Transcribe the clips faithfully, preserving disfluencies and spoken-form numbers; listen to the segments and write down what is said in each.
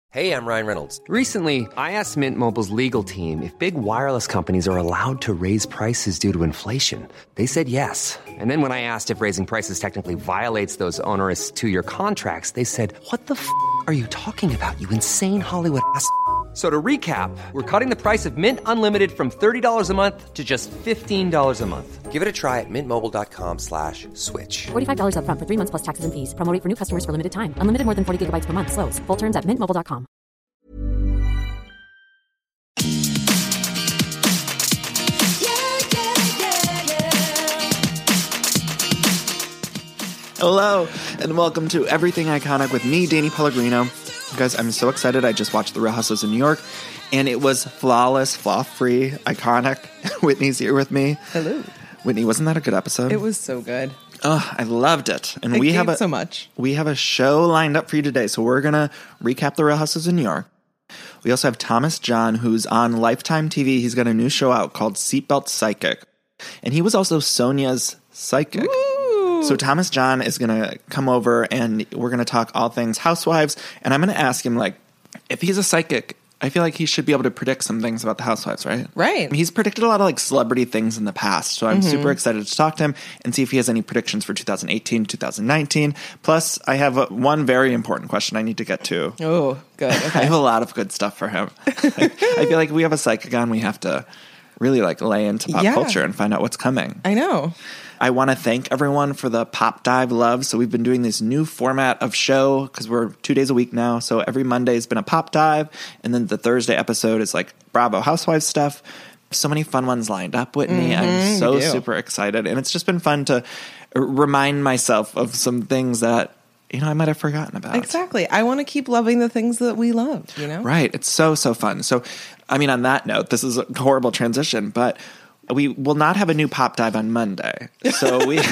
Hey, I'm Ryan Reynolds. Recently, I asked Mint Mobile's legal team if big wireless companies are allowed to raise prices due to inflation. They said yes. And then when I asked if raising prices technically violates those onerous two-year contracts, they said, what the f*** are you talking about, you insane Hollywood ass f- So to recap, we're cutting the price of Mint Unlimited from thirty dollars a month to just fifteen dollars a month. Give it a try at mintmobile.com slash switch. forty-five dollars up front for three months plus taxes and fees. Promo rate for new customers for limited time. Unlimited more than forty gigabytes per month. Slows full terms at mint mobile dot com. Hello, and welcome to Everything Iconic with me, Danny Pellegrino. Guys, I'm so excited. I just watched The Real Housewives of New York, and it was flawless, flaw-free, iconic. Whitney's here with me. Hello. Whitney, wasn't that a good episode? It was so good. Oh, I loved it. And I we have a, so much. We have a show lined up for you today, so we're going to recap The Real Housewives of New York. We also have Thomas John, who's on Lifetime T V. He's got a new show out called Seatbelt Psychic. And he was also Sonia's psychic. Ooh. So Thomas John is going to come over and we're going to talk all things housewives. And I'm going to ask him, like, if he's a psychic, I feel like he should be able to predict some things about the housewives, right? Right. He's predicted a lot of, like, celebrity things in the past. So I'm mm-hmm. super excited to talk to him and see if he has any predictions for two thousand eighteen, two thousand nineteen. Plus, I have a, one very important question I need to get to. Oh, good. Okay. I have a lot of good stuff for him. I, I feel like we have a psychic on. We have to really, like, lay into pop yeah. culture and find out what's coming. I know. I want to thank everyone for the Pop Dive love. So we've been doing this new format of show because we're two days a week now. So every Monday has been a Pop Dive. And then the Thursday episode is like Bravo Housewives stuff. So many fun ones lined up, Whitney. Mm-hmm, I'm so super excited. And it's just been fun to remind myself of some things that, you know, I might have forgotten about. Exactly. I want to keep loving the things that we love, you know? Right. It's so, so fun. So, I mean, on that note, this is a horrible transition, but we will not have a new Pop Dive on Monday. So we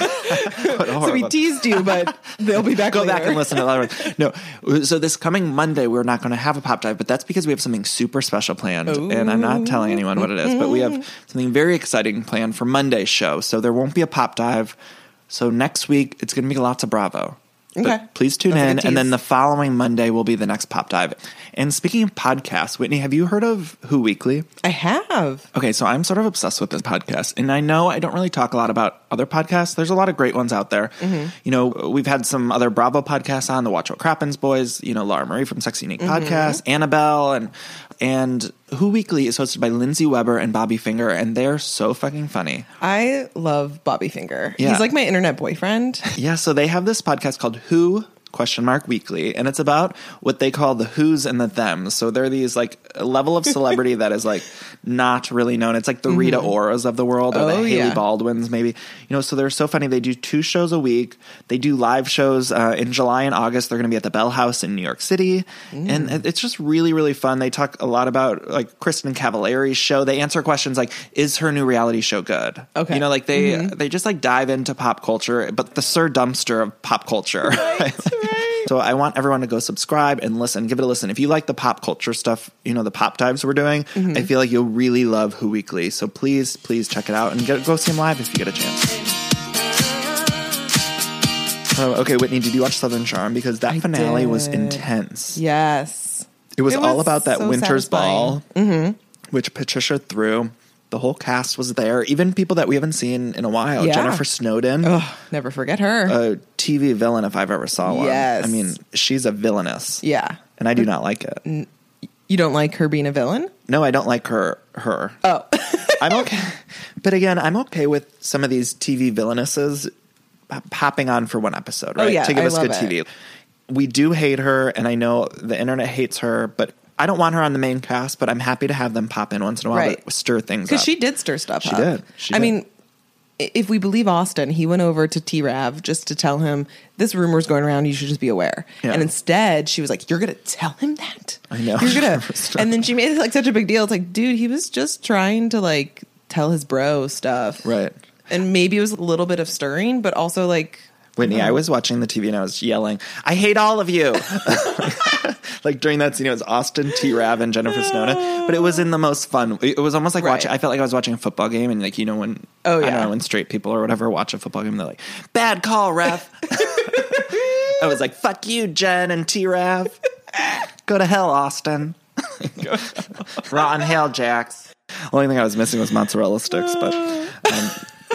so we teased you, but they'll be back Go later. back and listen to the other one. No. So this coming Monday, we're not going to have a Pop Dive, but that's because we have something super special planned. Ooh. And I'm not telling anyone what it is, but we have something very exciting planned for Monday's show. So there won't be a Pop Dive. So next week, it's going to be lots of Bravo. Okay. But please tune That's in, and then the following Monday will be the next Pop Dive. And speaking of podcasts, Whitney, have you heard of Who Weekly? I have. Okay, so I'm sort of obsessed with this podcast, and I know I don't really talk a lot about other podcasts. There's a lot of great ones out there. Mm-hmm. You know, we've had some other Bravo podcasts on, the Watch What Crappens boys, you know, Laura Marie from Sexy Unique mm-hmm. Podcast, Annabelle, and and Who Weekly is hosted by Lindsay Weber and Bobby Finger, and they're so fucking funny. I love Bobby Finger. Yeah. He's like my internet boyfriend. Yeah, so they have this podcast called Who question mark Weekly, and it's about what they call the who's and the thems. So they're these like a level of celebrity that is like not really known. It's like the Rita mm-hmm. Oras of the world, or oh, the Haley yeah. Baldwins maybe. You know, so they're so funny. They do two shows a week. They do live shows uh, in July and August. They're going to be at the Bell House in New York City, mm. and it's just really, really fun. They talk a lot about like Kristen Cavallari's show. They answer questions like, is her new reality show good? Okay. You know, like they mm-hmm. they just like dive into pop culture, but the Sir Dumpster of pop culture. Right, right. So I want everyone to go subscribe and listen, give it a listen. If you like the pop culture stuff, you know, the Pop Dives we're doing, mm-hmm. I feel like you'll really love Who Weekly. So please, please check it out and get, go see them live if you get a chance. Uh, okay, Whitney, did you watch Southern Charm? Because that I finale did. was intense. Yes. It was, it all was about that so Winter's satisfying. Ball, mm-hmm. which Patricia threw. The whole cast was there. Even people that we haven't seen in a while. Yeah. Jennifer Snowden. Oh, never forget her. A T V villain if I've ever saw one. Yes. I mean, she's a villainess. Yeah. And I do not like it. You don't like her being a villain? No, I don't like her. Her. Oh. I'm okay. But again, I'm okay with some of these T V villainesses popping on for one episode, right? Oh, yeah, to give I us good love T V. it. We do hate her, and I know the internet hates her, but I don't want her on the main cast, but I'm happy to have them pop in once in a while Right. to stir things up. Because she did stir stuff She up. did. She I did. mean, if we believe Austin, he went over to T-Rav just to tell him, this rumor's going around, you should just be aware. Yeah. And instead, she was like, you're going to tell him that? I know. You're going to. And then she made it like such a big deal. It's like, dude, he was just trying to like tell his bro stuff. Right. And maybe it was a little bit of stirring, but also like, Whitney, I was watching the T V and I was yelling, I hate all of you. Like during that scene, it was Austin, T-Rav, and Jennifer Snowden. But it was in the most fun. It was almost like Right. watching, I felt like I was watching a football game. And like, you know, when, Oh, I yeah. don't know, when straight people or whatever watch a football game, they're like, bad call, ref. I was like, fuck you, Jen and T-Rav. Go to hell, Austin. Rotten hell, Jax. Only thing I was missing was mozzarella sticks, but um,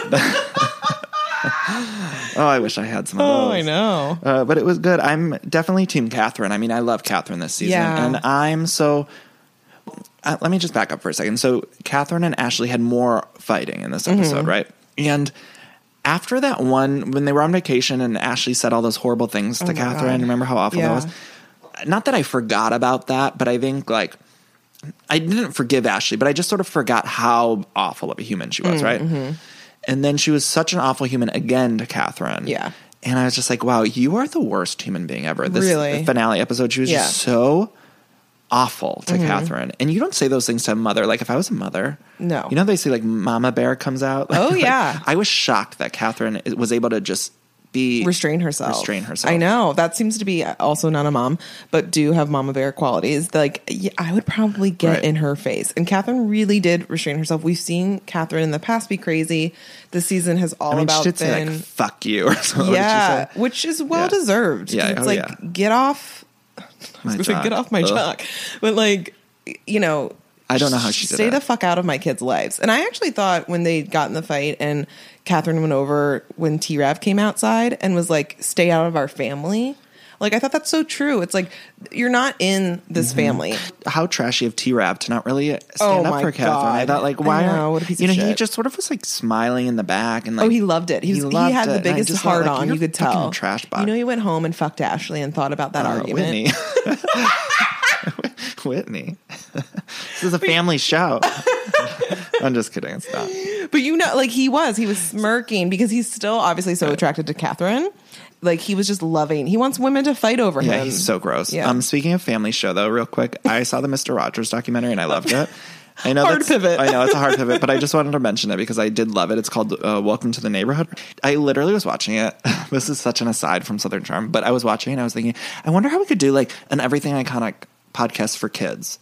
oh, I wish I had some of those. Oh, I know. Uh, but it was good. I'm definitely Team Catherine. I mean, I love Catherine this season, Yeah. and I'm so. Uh, let me just back up for a second. So, Catherine and Ashley had more fighting in this episode, Mm-hmm. right? And after that one, when they were on vacation, and Ashley said all those horrible things to Oh my Catherine, God. remember how awful Yeah. that was? Not that I forgot about that, but I think like. I didn't forgive Ashley, but I just sort of forgot how awful of a human she was, right? And then she was such an awful human again to Catherine. Yeah. And I was just like, wow, you are the worst human being ever. This Really? finale episode, she was Yeah. just so awful to Catherine. And you don't say those things to a mother. Like if I was a mother. No. You know, they say like Mama Bear comes out. Oh, Like, yeah. I was shocked that Catherine was able to just be. Restrain herself. Restrain herself. I know. That seems to be also not a mom, but do have mama bear qualities. Like, yeah, I would probably get Right. in her face. And Catherine really did restrain herself. We've seen Catherine in the past be crazy. This season has all I mean, about she did say been. like, fuck you or something. What did she yeah, say? which is well Yeah. deserved. Yeah, It's oh, like, yeah. get off. I My was gonna say, jock. get off my Ugh. jock. But like, you know, I don't know how she did stay it. the fuck out of my kids' lives. And I actually thought when they got in the fight and Catherine went over when T-Rav came outside and was like, stay out of our family. Like, I thought that's so true. It's like, you're not in this Mm-hmm. family. How trashy of T-Rav to not really stand Oh up my for Catherine. I God. thought, like, I why? know, aren't- what a piece you of know, he shit. just sort of was like smiling in the back and like, Oh, he loved it. He was, he, loved had it. the And I biggest just thought, heart like, on. you're You could fucking tell. trash bag. You know, he went home and fucked Ashley and thought about that Uh, argument. Whitney. Whitney. This is a family show. I'm just kidding. It's not. But you know, like he was, he was smirking because he's still obviously so attracted to Catherine. Like he was just loving. He wants women to fight over Yeah, him. he's so gross. Yeah. Um, speaking of family show, though, real quick, I saw the Mister Rogers documentary and I loved it. I know Hard that's, pivot. I know it's a hard pivot, but I just wanted to mention it because I did love it. It's called uh, Welcome to the Neighborhood. I literally was watching it. This is such an aside from Southern Charm, but I was watching it and I was thinking, I wonder how we could do like an Everything Iconic podcast for kids.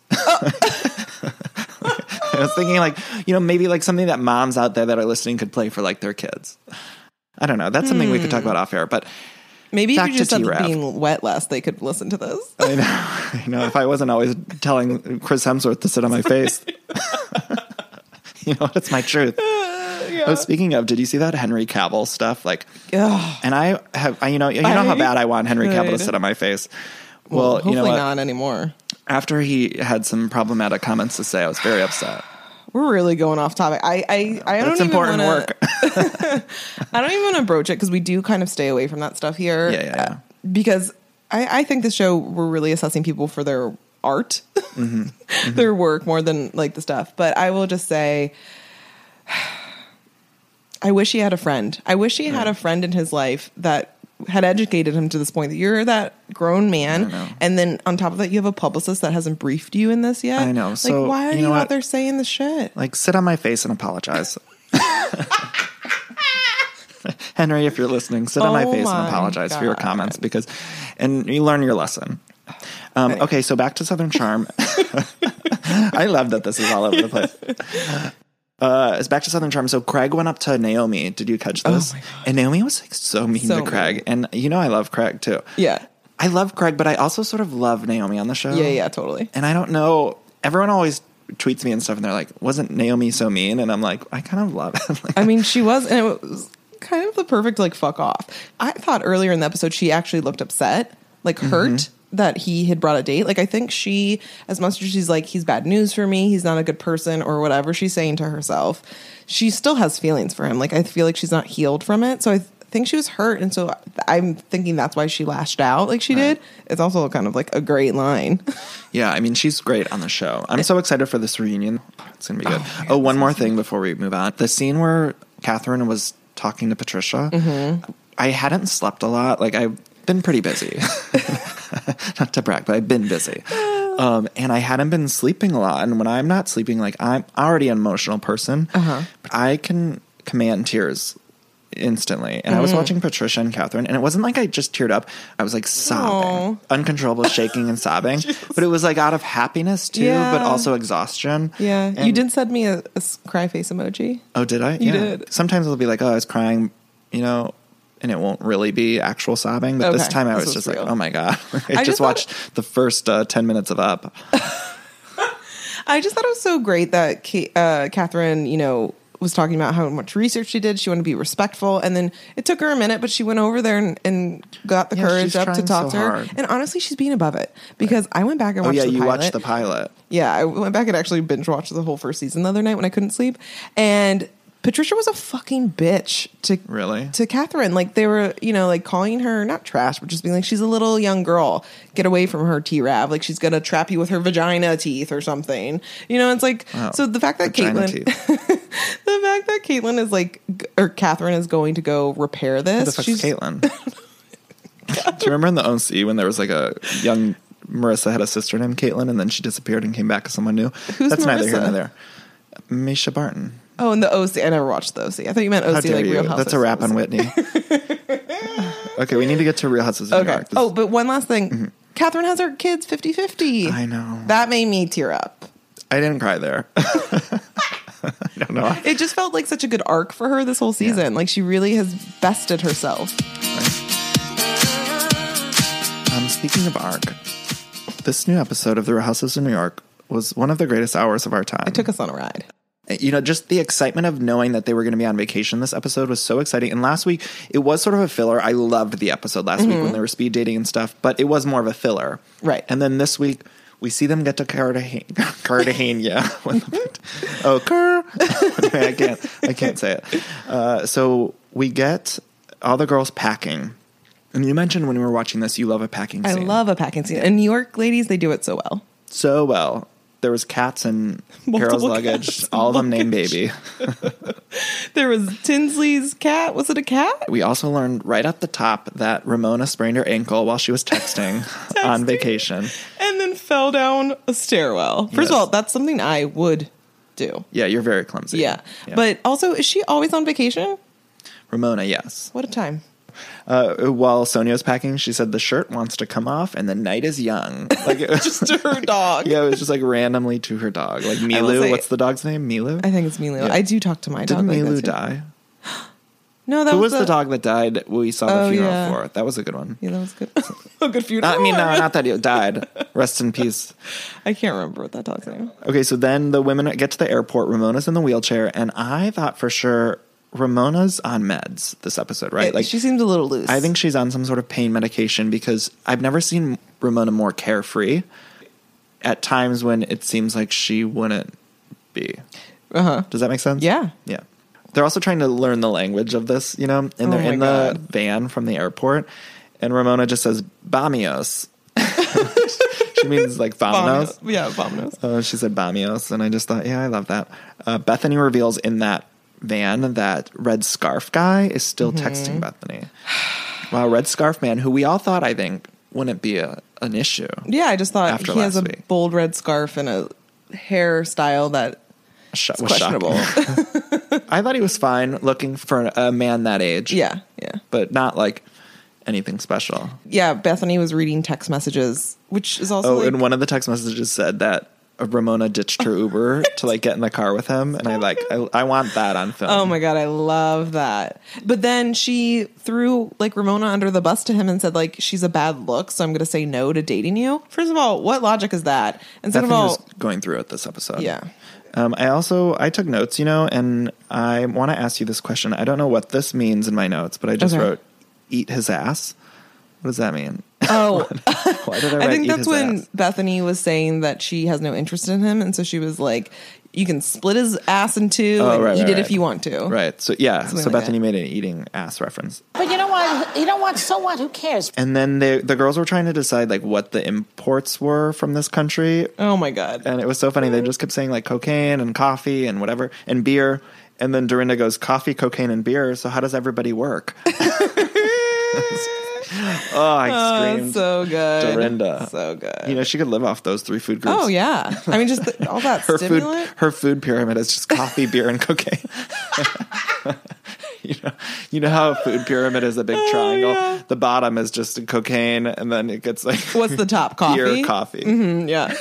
I was thinking like, you know, maybe like something that moms out there that are listening could play for like their kids. I don't know. That's something we could talk about off air, but Maybe if back you to just stopped T-Rav. being wet less, they could listen to this. I know, I know. If I wasn't always telling Chris Hemsworth to sit on my face, you know, that's my truth. Oh, speaking of, did you see that Henry Cavill stuff? Like, Ugh. and I have, I, you know, you know how I bad I want Henry Cavill to could. sit on my face. Well, Well, hopefully you know what? not anymore. After he had some problematic comments to say, I was very upset. We're really going off topic. I I, I don't It's even important wanna, work. I don't even want to broach it because we do kind of stay away from that stuff here. Yeah, yeah, yeah. Uh, because I, I think this show we're really assessing people for their art, Mm-hmm. Mm-hmm. their work more than like the stuff. But I will just say, I wish he had a friend. I wish he had a friend in his life that had educated him to this point that you're that grown man, know. and then on top of that, you have a publicist that hasn't briefed you in this yet. I know. Like, So, why are you you, know out what? there saying the shit? Like, sit on my face and apologize. Henry, if you're listening, sit on my Oh face and my apologize for your God. comments because, and you learn your lesson. Um, okay, so back to Southern Charm. I love that this is all over the place. Uh, it's back to Southern Charm. So Craig went up to Naomi. Did you catch this? Oh my God. And Naomi was like so mean So to Craig. And you know I love Craig too. Yeah. I love Craig, but I also sort of love Naomi on the show. Yeah, yeah, totally. And I don't know. Everyone always tweets me and stuff, and they're like, "Wasn't Naomi so mean?" And I'm like, I kind of love it. Like, I mean, she was, and it was kind of the perfect, like, fuck off. I thought earlier in the episode, she actually looked upset, like, hurt that he had brought a date. Like, I think she, as much as she's like, he's bad news for me, he's not a good person, or whatever she's saying to herself, she still has feelings for him. Like, I feel like she's not healed from it. So I think she was hurt. And so I'm thinking that's why she lashed out like she did. It's also kind of like a great line. yeah, I mean, she's great on the show. I'm so excited for this reunion. It's gonna be good. Oh, oh one more thing before we move on. The scene where Catherine was talking to Patricia. Mm-hmm. I hadn't slept a lot. Like I've been pretty busy. Not to brag, but I've been busy. Um, and I hadn't been sleeping a lot. And when I'm not sleeping, like I'm already an emotional person, Uh-huh. but I can command tears instantly. And I was watching Patricia and Catherine, and it wasn't like I just teared up. I was like sobbing, Aw. uncontrollable shaking and sobbing. But it was like out of happiness too, Yeah. but also exhaustion. Yeah. you And- did send me a, a s- cry face emoji. Oh, did I? You yeah. did. Sometimes it'll be like, oh, I was crying, you know, and it won't really be actual sobbing. But this Okay, time I this was was just real. like, oh my God. I, I just just watched thought- the first uh, ten minutes of Up. I just thought it was so great that Ka- uh, Catherine, you know, was talking about how much research she did. She wanted to be respectful. And then it took her a minute, but she went over there and, and got the Yeah, courage she's up to trying talk so to her. hard. And honestly, she's being above it because I went back and Oh watched yeah, the you pilot. watched the pilot. Yeah, I went back and actually binge watched the whole first season the other night when I couldn't sleep. And Patricia was a fucking bitch to Really? to Catherine. Like they were, you know, like calling her not trash, but just being like, she's a little young girl. Get away from her, T-Rav. Like she's gonna trap you with her vagina teeth or something. You know, it's like Wow. so the fact that Vagina Caitlyn teeth. the fact that Caitlyn is like g- or Catherine is going to go repair this. Who the fuck's she's Caitlyn? Do you remember in the O C when there was like a young Marissa had a sister named Caitlyn and then she disappeared and came back as someone new? Who's That's neither here Marissa? nor there. Misha Barton. Oh, and the O C. I never watched the O C. I thought you meant How O C dare like you? Real Housewives. That's a of rap on O C. Whitney. Okay, we need to get to Real Housewives of New Okay. York. This- Oh, but one last thing. Catherine has her kids fifty-fifty. I know. That made me tear up. I didn't cry there. I don't know. It just felt like such a good arc for her this whole season. Like she really has bested herself. Um, speaking of arc, this new episode of The Real Housewives of New York was one of the greatest hours of our time. It took us on a ride. You know, just the excitement of knowing that they were going to be on vacation this episode was so exciting. And last week, it was sort of a filler. I loved the episode last week when they were speed dating and stuff, but it was more of a filler. Right. And then this week, we see them get to Cartagena. Cartagena. oh, Car. I can't. I can't say it. Uh, so we get all the girls packing. And you mentioned when we were watching this, you love a packing I scene. love a packing scene. And New York ladies, they do it so well. so well. There was cats and Carol's Multiple luggage. cats, All of them named Baby. There was Tinsley's cat. Was it a cat? We also learned right at the top that Ramona sprained her ankle while she was texting, on vacation. And then fell down a stairwell. First Yes. of all, that's something I would do. Yeah, you're very clumsy. Yeah. But also, is she always on vacation? Ramona, yes. What a time. Uh, while Sonia was packing, she said the shirt wants to come off and the night is young. Like it was Just to her dog. Yeah, it was just like randomly to her dog. Like will Milu. say- What's the dog's name? Milu? I think it's Milu. Yeah. I do talk to my Didn't dog. like Milu that, too. die? No, that Who was, was the dog that died we saw the Oh, funeral yeah. for? That was a good one. Yeah, that was good. A good funeral. I mean, no, or- not that he died. Rest in peace. I can't remember what that dog's name. Okay, so then the women get to the airport. Ramona's in the wheelchair, and I thought for sure Ramona's on meds this episode, right? Like she seemed a little loose. I think she's on some sort of pain medication because I've never seen Ramona more carefree. At times when it seems like she wouldn't be. Uh huh. Does that make sense? Yeah. Yeah. They're also trying to learn the language of this, you know, and they're Oh my in the God. van from the airport, and Ramona just says "Bamios." She means like vamonos. Yeah, vamonos. Uh, she said Bamios, and I just thought, yeah, I love that. Uh, Bethany reveals in that van that Red Scarf guy is still Mm-hmm. texting Bethany. Wow, Red Scarf man, who we all thought, I think, wouldn't be a, an issue. Yeah, I just thought After he has a last week. bold red scarf and a hairstyle that Sh- is was questionable. shocking. I thought he was fine looking for a man that age. yeah, yeah. But not like anything special. Yeah, Bethany was reading text messages, which is also Oh, like, and one of the text messages said that Ramona ditched her Uber to like get in the car with him, and I like I, I want that on film. oh my God, I love that. But then she threw like Ramona under the bus to him and said like, she's a bad look, so I'm going to say no to dating you. First of all, what logic is that? And second Bethany of all, was going through it this episode. yeah. Um, I also I took notes, you know, and I want to ask you this question. I don't know what this means in my notes, but I just Okay. wrote "eat his ass." What does that mean? Oh, Why did I write I think "eat that's his when ass"? Bethany was saying that she has no interest in him, and so she was like, "You can split his ass in two Oh, and right, eat right, it right. if you want to." Right. So yeah. Something so like Bethany that. made an eating ass reference, But you know what? You know what? So what? Who cares? and then they, the girls were trying to decide like what the imports were from this country, Oh my God. and it was so funny. They just kept saying like cocaine and coffee and whatever and beer, and then Dorinda goes coffee, cocaine, and beer. So how does everybody work? Oh, I Oh, screamed. so good. Dorinda. So good. You know, she could live off those three food groups. Oh yeah. I mean, just the, all that her stimulant. food, her food pyramid is just coffee, beer, and cocaine. you know, you know how a food pyramid is a big triangle. Oh, yeah. The bottom is just cocaine, and then it gets like What's the top? Coffee. beer, coffee. Mm, yeah.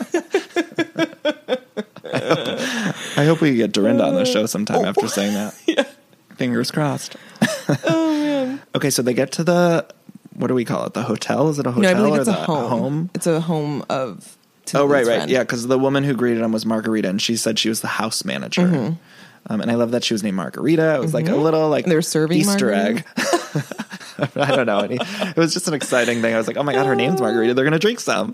I hope we get Dorinda on the show sometime after saying that. Fingers crossed. Oh man. Okay, so they get to the, what do we call it? The hotel? Is it a hotel No, I believe or it's a the home. home? It's a home of. Oh, right, Tinsley's right. friend. Yeah, because the woman who greeted him was Margarita, and she said she was the house manager. Mm-hmm. Um, and I love that she was named Margarita. It was like a little like And they were serving Easter margarita? egg. I don't know. Any, it was just an exciting thing. I was like, oh my God, her name's Margarita. They're going to drink some.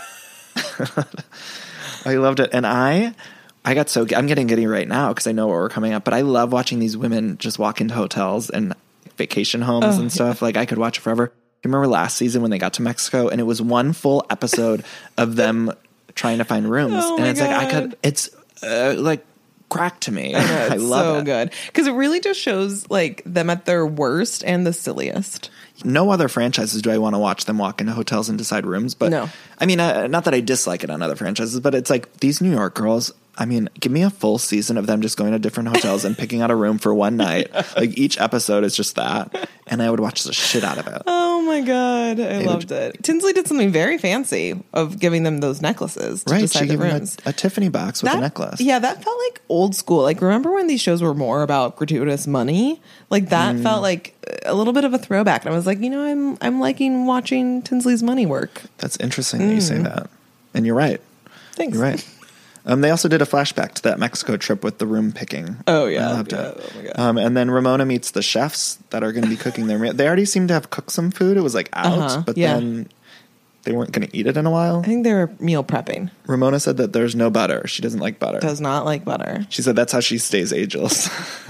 I loved it. And I... I got so I'm getting giddy right now because I know where we're coming up, but I love watching these women just walk into hotels and vacation homes Oh, and stuff. Yeah. Like I could watch it forever. You remember last season when they got to Mexico and it was one full episode of them trying to find rooms, Oh and my it's like I God. could. It's uh, like crack to me. I, know, I it's love so it. good because it really just shows like them at their worst and the silliest. No other franchises do I want to watch them walk into hotels and decide rooms, but No. I mean, uh, not that I dislike it on other franchises, but it's like these New York girls. I mean, give me a full season of them just going to different hotels and picking out a room for one night. Like each episode is just that, and I would watch the shit out of it. Oh my God, I It loved would- it. Tinsley did something very fancy of giving them those necklaces to Right? decide She the gave him rooms. a, a Tiffany box with That- a necklace. Yeah, that felt like old school. Like, remember when these shows were more about gratuitous money? Like that Mm. felt like a little bit of a throwback. And I was like, you know, I'm I'm liking watching Tinsley's money work. That's interesting that you say that, and you're right. Thanks. You're right. Um, they also did a flashback to that Mexico trip with the room picking. Oh, yeah. I loved Yeah. it. Oh, my God. Um, and then Ramona meets the chefs that are going to be cooking their meal. They already seemed to have cooked some food. It was like out, Uh-huh, but yeah. then they weren't going to eat it in a while. I think they were meal prepping. Ramona said that there's no butter. She doesn't like butter. Does not like butter. She said that's how she stays ageless.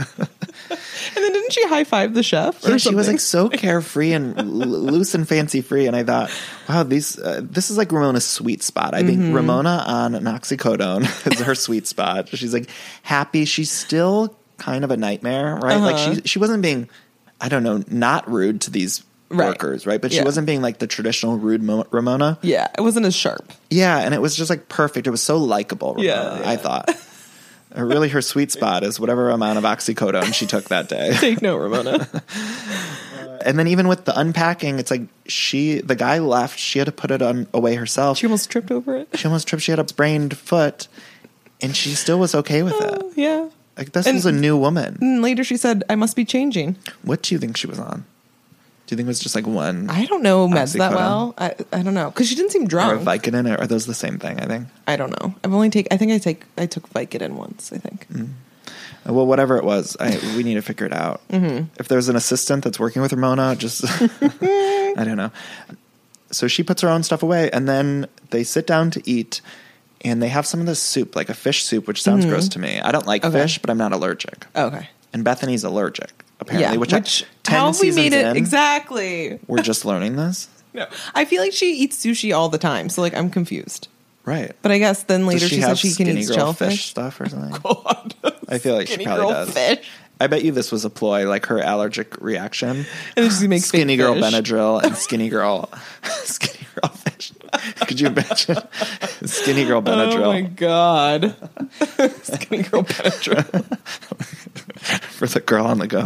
And then didn't she high five the chef? Or Yeah, she was something? like so carefree and l- loose and fancy free, and I thought, wow, these uh, this is like Ramona's sweet spot. I Mm-hmm. think Ramona on Noxycodone is her sweet spot. She's like happy. She's still kind of a nightmare, right? Uh-huh. Like she she wasn't being, I don't know, not rude to these Right. workers, right? But she Yeah. wasn't being like the traditional rude Mo- Ramona. Yeah, it wasn't as sharp. Yeah, and it was just like perfect. It was so likable. Ramona, Yeah, yeah. I thought. Uh, Really, her sweet spot is whatever amount of oxycodone she took that day. Take note, Ramona. And then even with the unpacking, it's like she, the guy left. She had to put it on away herself. She almost tripped over it. She almost tripped. She had a sprained foot, and she still was okay with it. Oh, yeah. Like this And- was a new woman. And later she said, I must be changing. What do you think she was on? Do you think it was just like one I don't know meds that Oxycodone? well. I I don't know. Because she didn't seem or a drunk. Vicodin? Or are those the same thing? I think. I don't know. I've only take. I think I take. I took Vicodin once. I think. Uh, Well, whatever it was, I, we need to figure it out. Mm-hmm. If there's an assistant that's working with Ramona, just I don't know. So she puts her own stuff away, and then they sit down to eat, and they have some of this soup, like a fish soup, which sounds gross to me. I don't like Okay. fish, but I'm not allergic. Okay. And Bethany's allergic, apparently. Yeah. which, Which I, ten how have we seasons made it in, exactly? We're just learning this, No. I feel like she eats sushi all the time. So like I'm confused. right? But I guess then later Does she, she said have she can skinny eat girl fish shellfish. stuff or something? God. I feel like she Skinny probably girl does. fish. I bet you this was a ploy, like her allergic reaction. And then she makes Skinny fake girl fish. Benadryl and skinny girl, skinny girl fish. Could you imagine skinny girl Benadryl Oh my god. Skinny girl Benadryl. for the girl on the go?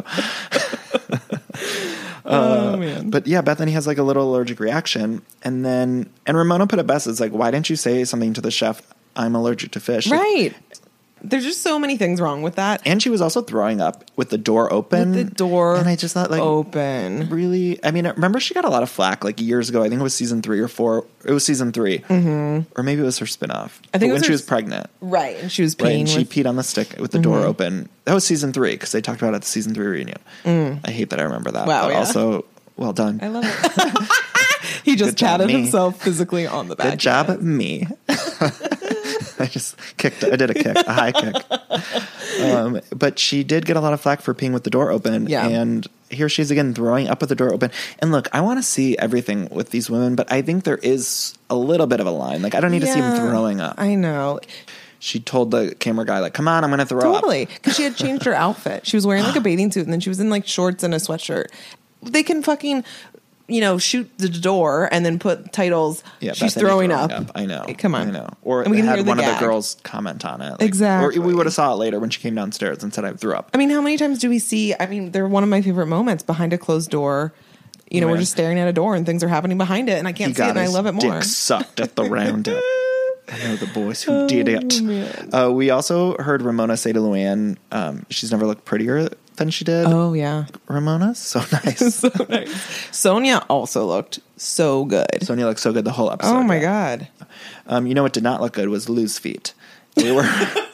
Oh man. But yeah, Bethany has like a little allergic reaction, and then and Ramona put it best. It's like, why didn't you say something to the chef? I'm allergic to fish. Like, Right. There's just so many things wrong with that. and she was also throwing up with the door open. With the door and I just thought like open. really. I mean, remember she got a lot of flack like years ago. I think it was season three or four. It was season three, mm-hmm. or maybe it was her spinoff. I think it But was when she her was s- pregnant. Right. And she was Right, peeing and she with, peed on the stick with the door open. That was season three because they talked about it at the season three reunion. I hate that I remember that. Wow, but yeah. also, well done. I love it. He just Good job, patted me. himself physically on the back. Good job, me. I just kicked. I did a kick, a high kick. Um, but she did get a lot of flack for peeing with the door open. Yeah. And here she is again throwing up with the door open. And look, I want to see everything with these women, but I think there is a little bit of a line. Like I don't need to see them Yeah, throwing up. I know. She told the camera guy, like, "Come on, I'm going to throw up." Totally. Because she had changed her outfit. She was wearing like a bathing suit and then she was in like shorts and a sweatshirt. They can fucking, you know, shoot the door and then put titles. Yeah, she's Bethany throwing, up. I know. Come on. I know. Or And we can had hear the one of gag. the girls comment on it. Like, Exactly. Or we would have saw it later when she came downstairs and said, "I threw up." I mean, how many times do we see? I mean, they're one of my favorite moments behind a closed door. You know, Man. we're just staring at a door and things are happening behind it, and I can't He see it, got and I his love it more. dick sucked at the roundup. I know the boys who did Oh, it. Uh, we also heard Ramona say to Luann, um, she's never looked prettier than she did Oh, yeah. Ramona. So nice. So nice. Sonia also looked so good. Sonia looked so good the whole episode. Oh, my yeah. God. Um, you know what did not look good was Lou's feet. They were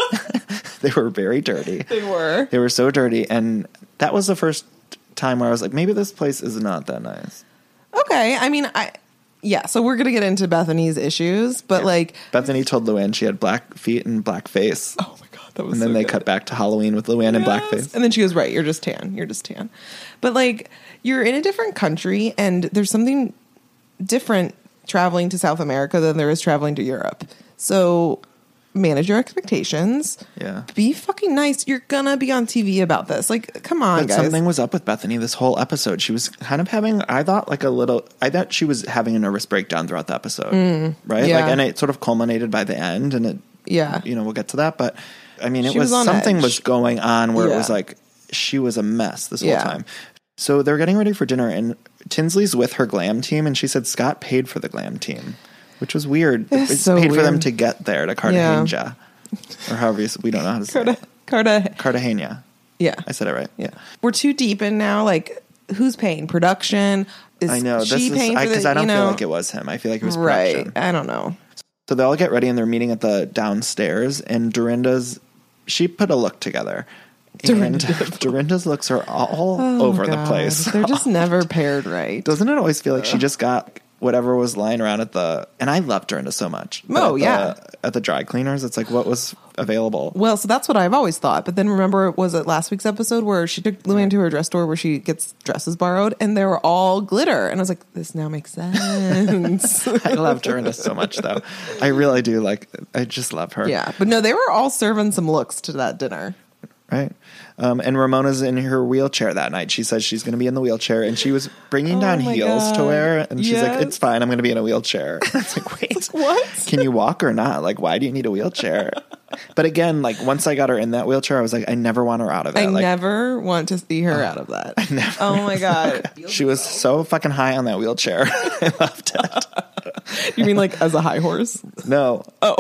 they were very dirty. They were. They were so dirty, and that was the first time where I was like, maybe this place is not that nice. Okay. I mean, I... Yeah, so we're going to get into Bethany's issues, but, Yeah. like... Bethany told Luann she had black feet and black face. Oh, my God, that was And then so they good. cut back to Halloween with Luann and Yes. blackface. And then she goes, right, you're just tan. You're just tan. But, like, you're in a different country, and there's something different traveling to South America than there is traveling to Europe. So manage your expectations. Yeah. Be fucking nice. You're gonna be on T V about this. Like, come on, But guys. something was up with Bethany this whole episode. She was kind of having, I thought, like a little, I thought she was having a nervous breakdown throughout the episode. right? yeah. Like, and it sort of culminated by the end, and it, Yeah. you know, we'll get to that. But I mean, it She was, was on something edge. was going on where Yeah. it was like, she was a mess this Yeah. whole time. So they're getting ready for dinner, and Tinsley's with her glam team, and she said Scott paid for the glam team, which was weird. It's It's so paid for them weird. to get there to Cartagena. Or however you, s- we don't know how to say Carta, it. Carta, Cartagena. yeah. I said it right. Yeah. We're too deep in now. Like, who's paying? Production? Is I know. This she is paying for because the, I, don't you feel know? like it was him. I feel like it was Right. production. I don't know. So they all get ready and they're meeting at the downstairs, and Dorinda's she put a look together. Dorinda. And Dorinda's looks are all Oh, over the God. place. They're just never paired right. Doesn't it always feel like she just got whatever was lying around at the, and I love Dorinda so much. But Oh, at yeah. the, at the dry cleaners, it's like what was available. Well, so that's what I've always thought. But then remember, was it last week's episode where she took Luann to her dress store where she gets dresses borrowed, and they were all glitter, and I was like, this now makes sense. I love Dorinda so much, though. I really do. Like, I just love her. Yeah, but no, they were all serving some looks to that dinner. Right. Um, and Ramona's in her wheelchair that night. She says she's going to be in the wheelchair, and she was bringing Oh down my heels God. to wear. And she's Yes. like, it's fine. I'm going to be in a wheelchair. It's like, wait, What? can you walk or not? Like, why do you need a wheelchair? But again, like once I got her in that wheelchair, I was like, I never want her out of it. I like, never want to see her out of that. Oh my God. She was so fucking high on that wheelchair. I loved it. You mean like as a high horse? No, Oh.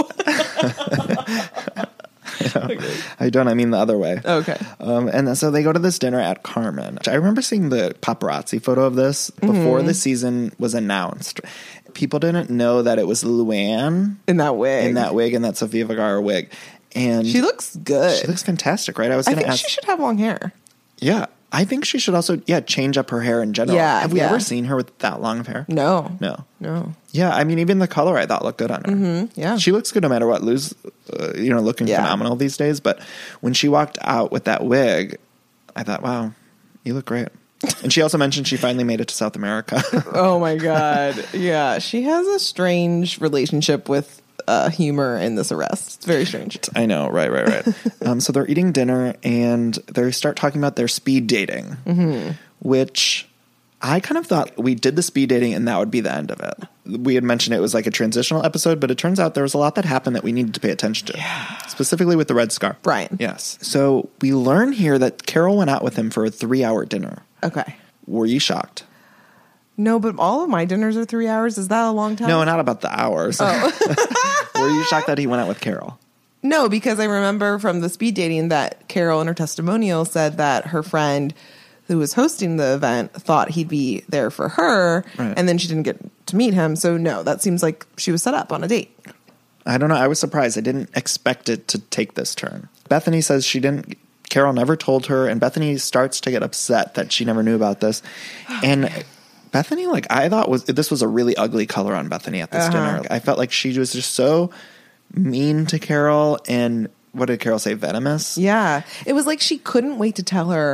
I don't. I mean the other way. Okay. Um, and then, so they go to this dinner at Carmen. I remember seeing the paparazzi photo of this before Mm-hmm. the season was announced. People didn't know that it was Luann In that wig. in that wig and that Sofia Vergara wig. And She looks good. she looks fantastic, right? I was I going to think ask. she should have long hair. Yeah, I think she should also yeah change up her hair in general. Yeah, have we yeah. ever seen her with that long of hair? No. No. No. Yeah, I mean, even the color I thought looked good on her. Mm-hmm, yeah. She looks good no matter what. Lou's, uh, you know, looking Yeah. phenomenal these days. But when she walked out with that wig, I thought, wow, you look great. And she also mentioned she finally made it to South America. Oh my God. Yeah. She has a strange relationship with uh, humor in this arrest. It's very strange. I know, right, right, right. um, so they're eating dinner and they start talking about their speed dating, Mm-hmm. which I kind of thought we did the speed dating and that would be the end of it. We had mentioned it was like a transitional episode, but it turns out there was a lot that happened that we needed to pay attention to, specifically with the red scar. Brian. Yes. So we learn here that Carol went out with him for a three-hour dinner. Okay. Were you shocked? No, but all of my dinners are three hours. Is that a long time? No, not about the hours. Oh. Were you shocked that he went out with Carol? No, because I remember from the speed dating that Carol in her testimonial said that her friend who was hosting the event thought he'd be there for her, Right. and then she didn't get to meet him. So no, that seems like she was set up on a date. I don't know. I was surprised. I didn't expect it to take this turn. Bethany says she didn't, Carol never told her, and Bethany starts to get upset that she never knew about this. And Bethany, like, I thought was this was a really ugly color on Bethany at this Uh-huh. dinner. I felt like she was just so mean to Carol, and what did Carol say? Venomous? Yeah. It was like she couldn't wait to tell her,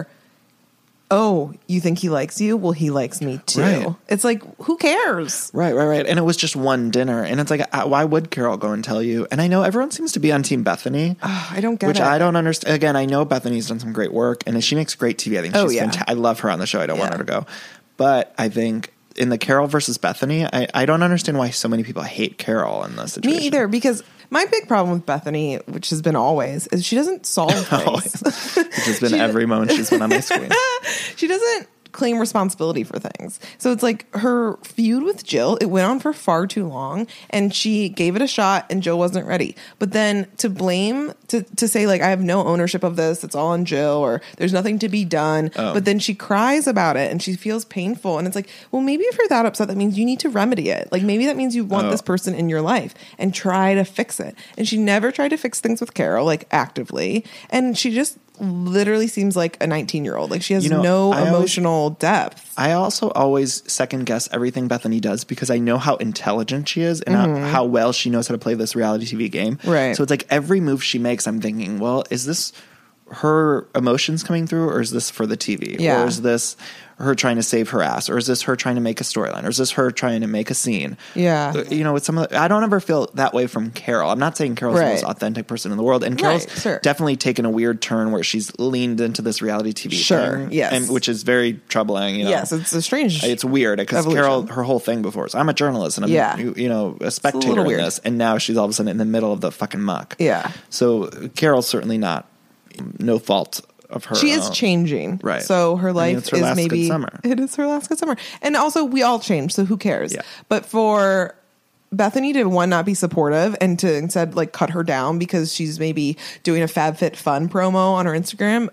oh, you think he likes you? Well, he likes me too. Right. It's like, who cares? Right, right, right. And it was just one dinner. And it's like, uh, why would Carol go and tell you? And I know everyone seems to be on Team Bethany. Oh, I don't get Which it. I don't understand. Again, I know Bethany's done some great work, and she makes great T V. I think she's Oh, yeah. fantastic. I love her on the show. I don't want Yeah. her to go. But I think in the Carol versus Bethany, I, I don't understand why so many people hate Carol in this situation. Me either, because my big problem with Bethany, which has been always, is she doesn't solve things. Which has been every moment she's been on my screen. She doesn't claim responsibility for things. So it's like her feud with Jill, it went on for far too long, and she gave it a shot and Jill wasn't ready. But then to blame, to, to say like, I have no ownership of this, it's all on Jill, or there's nothing to be done. Oh. But then she cries about it and she feels painful. And it's like, well, maybe if you're that upset, that means you need to remedy it. Like maybe that means you want Oh. this person in your life and try to fix it. And she never tried to fix things with Carol, like actively. And she just literally seems like a nineteen year old. Like she has You know, no I always- emotional depth. I also always second guess everything Bethany does because I know how intelligent she is and how, how well she knows how to play this reality T V game. Right. So it's like every move she makes, I'm thinking, well, is this her emotions coming through, or is this for the T V? Yeah. Or is this her trying to save her ass? Or is this her trying to make a storyline? Or is this her trying to make a scene? Yeah. Uh, You know, with some of the, I don't ever feel that way from Carol. I'm not saying Carol's the Right. most authentic person in the world. And Carol's Right, sure. definitely taken a weird turn where she's leaned into this reality T V Sure, thing. yes. And, which is very troubling. You know? Yes, it's a strange. It's weird because evolution. Carol, her whole thing before is I'm a journalist and I'm Yeah. you, you know a a spectator little in weird. this, and now she's all of a sudden in the middle of the fucking muck. Yeah. So Carol's certainly not no fault of her. She is own. changing. Right. So her I mean, life it's her is last good maybe summer. it is her last good summer. And also we all change, so who cares? Yeah. But for Bethany to one not be supportive and to instead like cut her down because she's maybe doing a FabFitFun promo on her Instagram.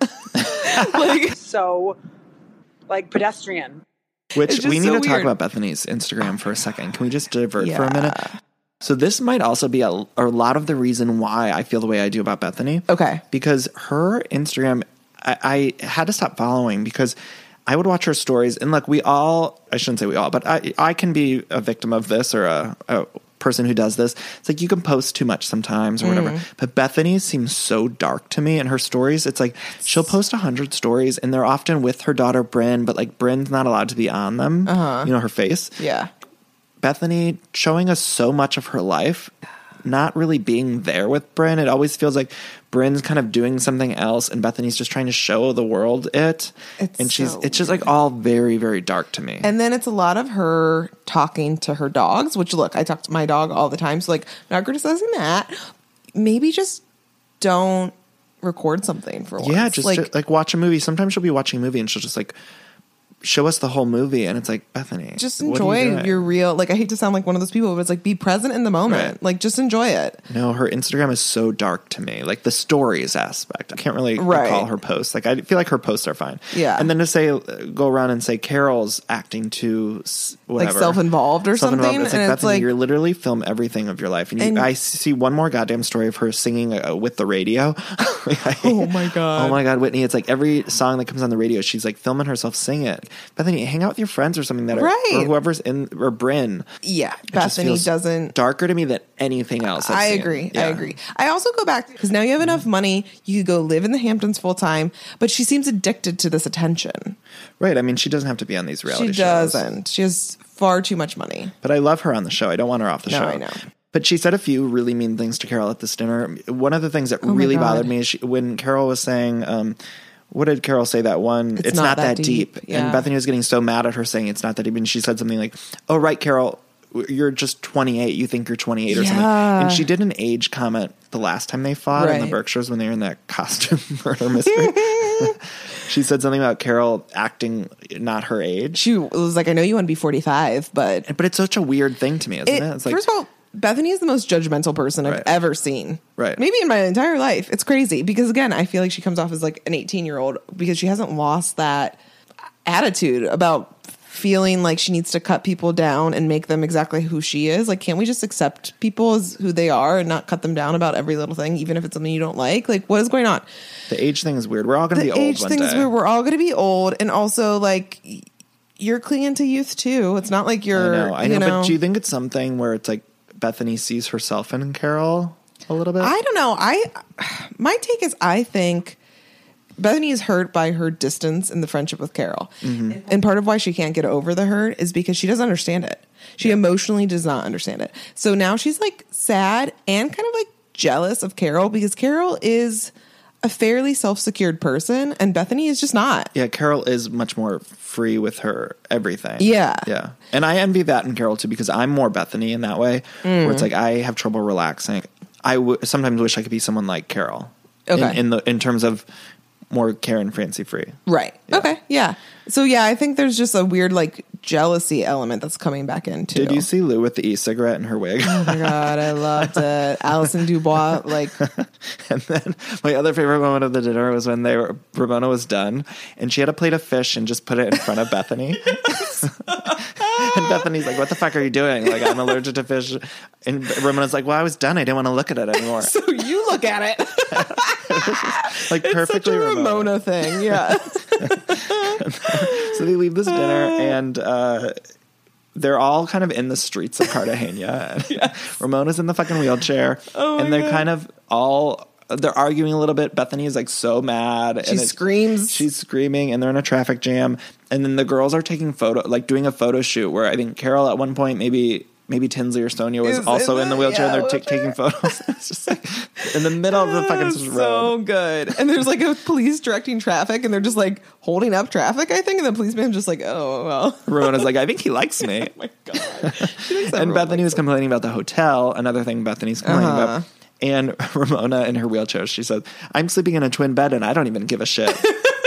like So, like, pedestrian. Which It's just we need so to talk weird. about Bethany's Instagram for a second. Can we just divert for Yeah. a minute? So this might also be a, a lot of the reason why I feel the way I do about Bethany. Okay. Because her Instagram, I, I had to stop following because I would watch her stories. And look, we all, I shouldn't say we all, but I, I can be a victim of this or a, a person who does this. It's like you can post too much sometimes or whatever. But Bethany seems so dark to me in her stories. It's like she'll post a hundred stories and they're often with her daughter Bryn, but like Bryn's not allowed to be on them. You know, her face. yeah. Bethany showing us so much of her life, not really being there with Bryn. It always feels like Bryn's kind of doing something else and Bethany's just trying to show the world it. It's and she's so it's just like all very, very dark to me. And then it's a lot of her talking to her dogs, which look, I talk to my dog all the time. So like I'm not criticizing that. Maybe just don't record something for once. yeah, just like, like, like watch a movie. Sometimes she'll be watching a movie and she'll just like show us the whole movie and it's like, Bethany, just what are you enjoy doing? your real, like I hate to sound like one of those people, but it's like be present in the moment. Right. Like just enjoy it. No, her Instagram is so dark to me. Like the stories aspect. I can't really Right. recall her posts. Like I feel like her posts are fine. Yeah. And then to say, go around and say Carol's acting too, s- whatever. Like self-involved or Self-involved. something. It's like, And it's Bethany, like- you're literally film everything of your life. And, you, And- I see one more goddamn story of her singing uh, with the radio. Oh my God. Oh my God, Whitney. It's like every song that comes on the radio, she's like filming herself sing it. Bethany, hang out with your friends or something that are, Right. or whoever's in, or Bryn. Yeah. It just Bethany feels doesn't. darker to me than anything else. I've I seen. agree. I Yeah. agree. I also go back because now you have enough money. You could go live in the Hamptons full time, but she seems addicted to this attention. Right. I mean, she doesn't have to be on these reality She shows. doesn't. She has far too much money. But I love her on the show. I don't want her off the No, show. I know. But she said a few really mean things to Carol at this dinner. One of the things that Oh my really God. bothered me is she, when Carol was saying, um, what did Carol say that one? It's, not, that, deep. Yeah. And Bethany was getting so mad at her saying it's not that deep. And she said something like, oh, right, Carol, you're just twenty-eight. You think you're twenty-eight or something. Yeah. And she did an age comment the last time they fought in the Right. Berkshires when they were in that costume murder mystery. She said something about Carol acting not her age. She was like, I know you want to be forty-five, but But it's such a weird thing to me, isn't it? It, It's like, first of all, Bethany is the most judgmental person I've Right. ever seen. Right. Maybe in my entire life. It's crazy because, again, I feel like she comes off as like an eighteen year old because she hasn't lost that attitude about feeling like she needs to cut people down and make them exactly who she is. Like, can't we just accept people as who they are and not cut them down about every little thing, even if it's something you don't like? Like, what is going on? the age thing is weird. We're all going to The be old age one thing is day. where we're all going to be old. And also, like, y- you're clinging to youth too. It's not like you're, I know, I you know, know, but do you think it's something where it's like Bethany sees herself in Carol a little bit? I don't know. I my take is I think Bethany is hurt by her distance in the friendship with Carol. Mm-hmm. And part of why she can't get over the hurt is because she doesn't understand it. She emotionally does not understand it. So now she's like sad and kind of like jealous of Carol because Carol is a fairly self-secured person and Bethany is just not. Yeah, Carol is much more free with her everything. Yeah. Yeah. And I envy that in Carol too because I'm more Bethany in that way where Mm. it's like I have trouble relaxing. I w- sometimes wish I could be someone like Carol. Okay. In, in the in terms of more Karen fancy free. Right. Yeah. Okay. Yeah. So yeah, I think there's just a weird like jealousy element that's coming back in too. Did you see Lou with the e-cigarette in her wig? Oh my God, I loved it. Alison Dubois, like. And then my other favorite moment of the dinner was when they were Ramona was done and she had a plate of fish and just put it in front of Bethany. And Bethany's like, "What the fuck are you doing? Like, I'm allergic to fish." And Ramona's like, "Well, I was done. I didn't want to look at it anymore." So you look at it. Like it's perfectly such a Ramona, Ramona thing. Yeah. So they leave this dinner and uh, they're all kind of in the streets of Cartagena. Yes. Ramona's in the fucking wheelchair. Oh and they're God. kind of all... They're arguing a little bit. Bethany is like so mad. She and it, screams. She's screaming, and they're in a traffic jam. And then the girls are taking photo, like doing a photo shoot. Where I think Carol at one point, maybe maybe Tinsley or Sonia was Is also in in the the- wheelchair, yeah, and they're t- wheelchair. taking photos. It's just like in the middle of the fucking That's road. so good. And there's like a police directing traffic, and they're just like holding up traffic. I think, and the policeman's just like, "Oh well." Ramona's like, "I think he likes me." Oh my God. She thinks And everyone Bethany likes was her. complaining about the hotel. Another thing Bethany's complaining Uh-huh. about. And Ramona in her wheelchair, she said, "I'm sleeping in a twin bed and I don't even give a shit."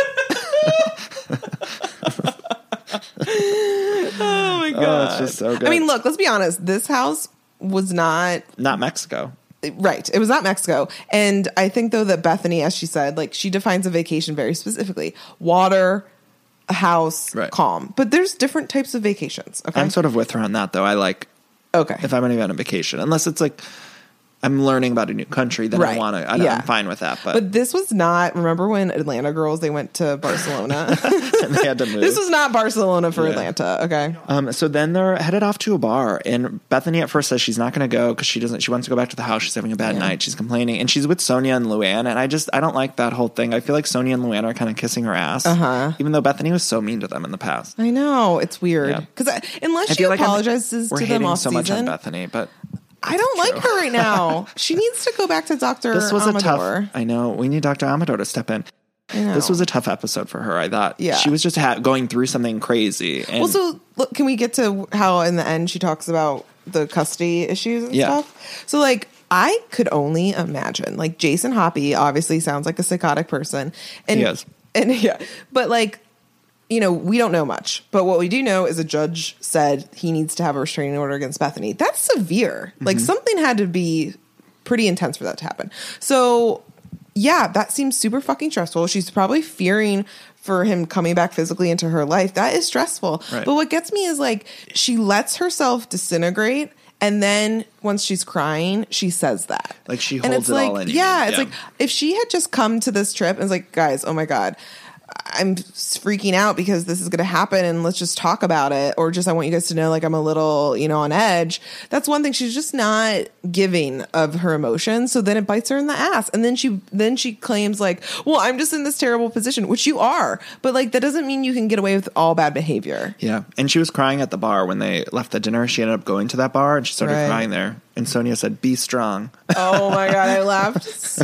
Oh my God. Oh, it's just so good. I mean, look, let's be honest. This house was not Not Mexico. right. It was not Mexico. And I think, though, that Bethany, as she said, like she defines a vacation very specifically: water, a house, Right. calm. But there's different types of vacations. Okay. I'm sort of with her on that, though. I like okay. if I'm going to be on a vacation, unless it's like I'm learning about a new country, then I Right. want to. I, Yeah. I'm fine with that. But, But this was not. Remember when Atlanta girls they went to Barcelona? and they had to move. This was not Barcelona for Yeah. Atlanta. Okay. Um, so then they're headed off to a bar, and Bethany at first says she's not going to go because she doesn't. She wants to go back to the house. She's having a bad Yeah. night. She's complaining, and she's with Sonia and Luann. And I just I don't like that whole thing. I feel like Sonia and Luann are kind of kissing her ass, Uh-huh. even though Bethany was so mean to them in the past. I know it's weird Yeah. because unless I she feel like I'm- apologizes we're to them hating off so much on season, Bethany, but I don't true. like her right now. She needs to go back to Doctor this was Amador. a tough. I know we need Doctor Amador to step in. I know. This was a tough episode for her. I thought Yeah. she was just ha- going through something crazy. And Well, so look, can we get to how in the end she talks about the custody issues and Yeah. stuff? So like I could only imagine like Jason Hoppy obviously sounds like a psychotic person, and He is. and yeah, but like you know we don't know much, but what we do know is a judge said he needs to have a restraining order against Bethany. That's severe. Like something had to be pretty intense for that to happen. So yeah, that seems super fucking stressful. She's probably fearing for him coming back physically into her life. That is stressful. Right. But what gets me is like she lets herself disintegrate, and then once she's crying, she says that. Like, she And holds it's it like, all in, you Yeah, mean? it's Yeah. like if she had just come to this trip and was like, guys, oh my God, I'm freaking out because this is going to happen and let's just talk about it. Or just, I want you guys to know, like, I'm a little, you know, on edge. That's one thing. She's just not giving of her emotions. So then it bites her in the ass. And then she, then she claims like, well, I'm just in this terrible position, which you are. But like, that doesn't mean you can get away with all bad behavior. Yeah. And she was crying at the bar when they left the dinner. She ended up going to that bar and she started Right. crying there. And Sonia said, "Be strong." Oh my God. I laughed so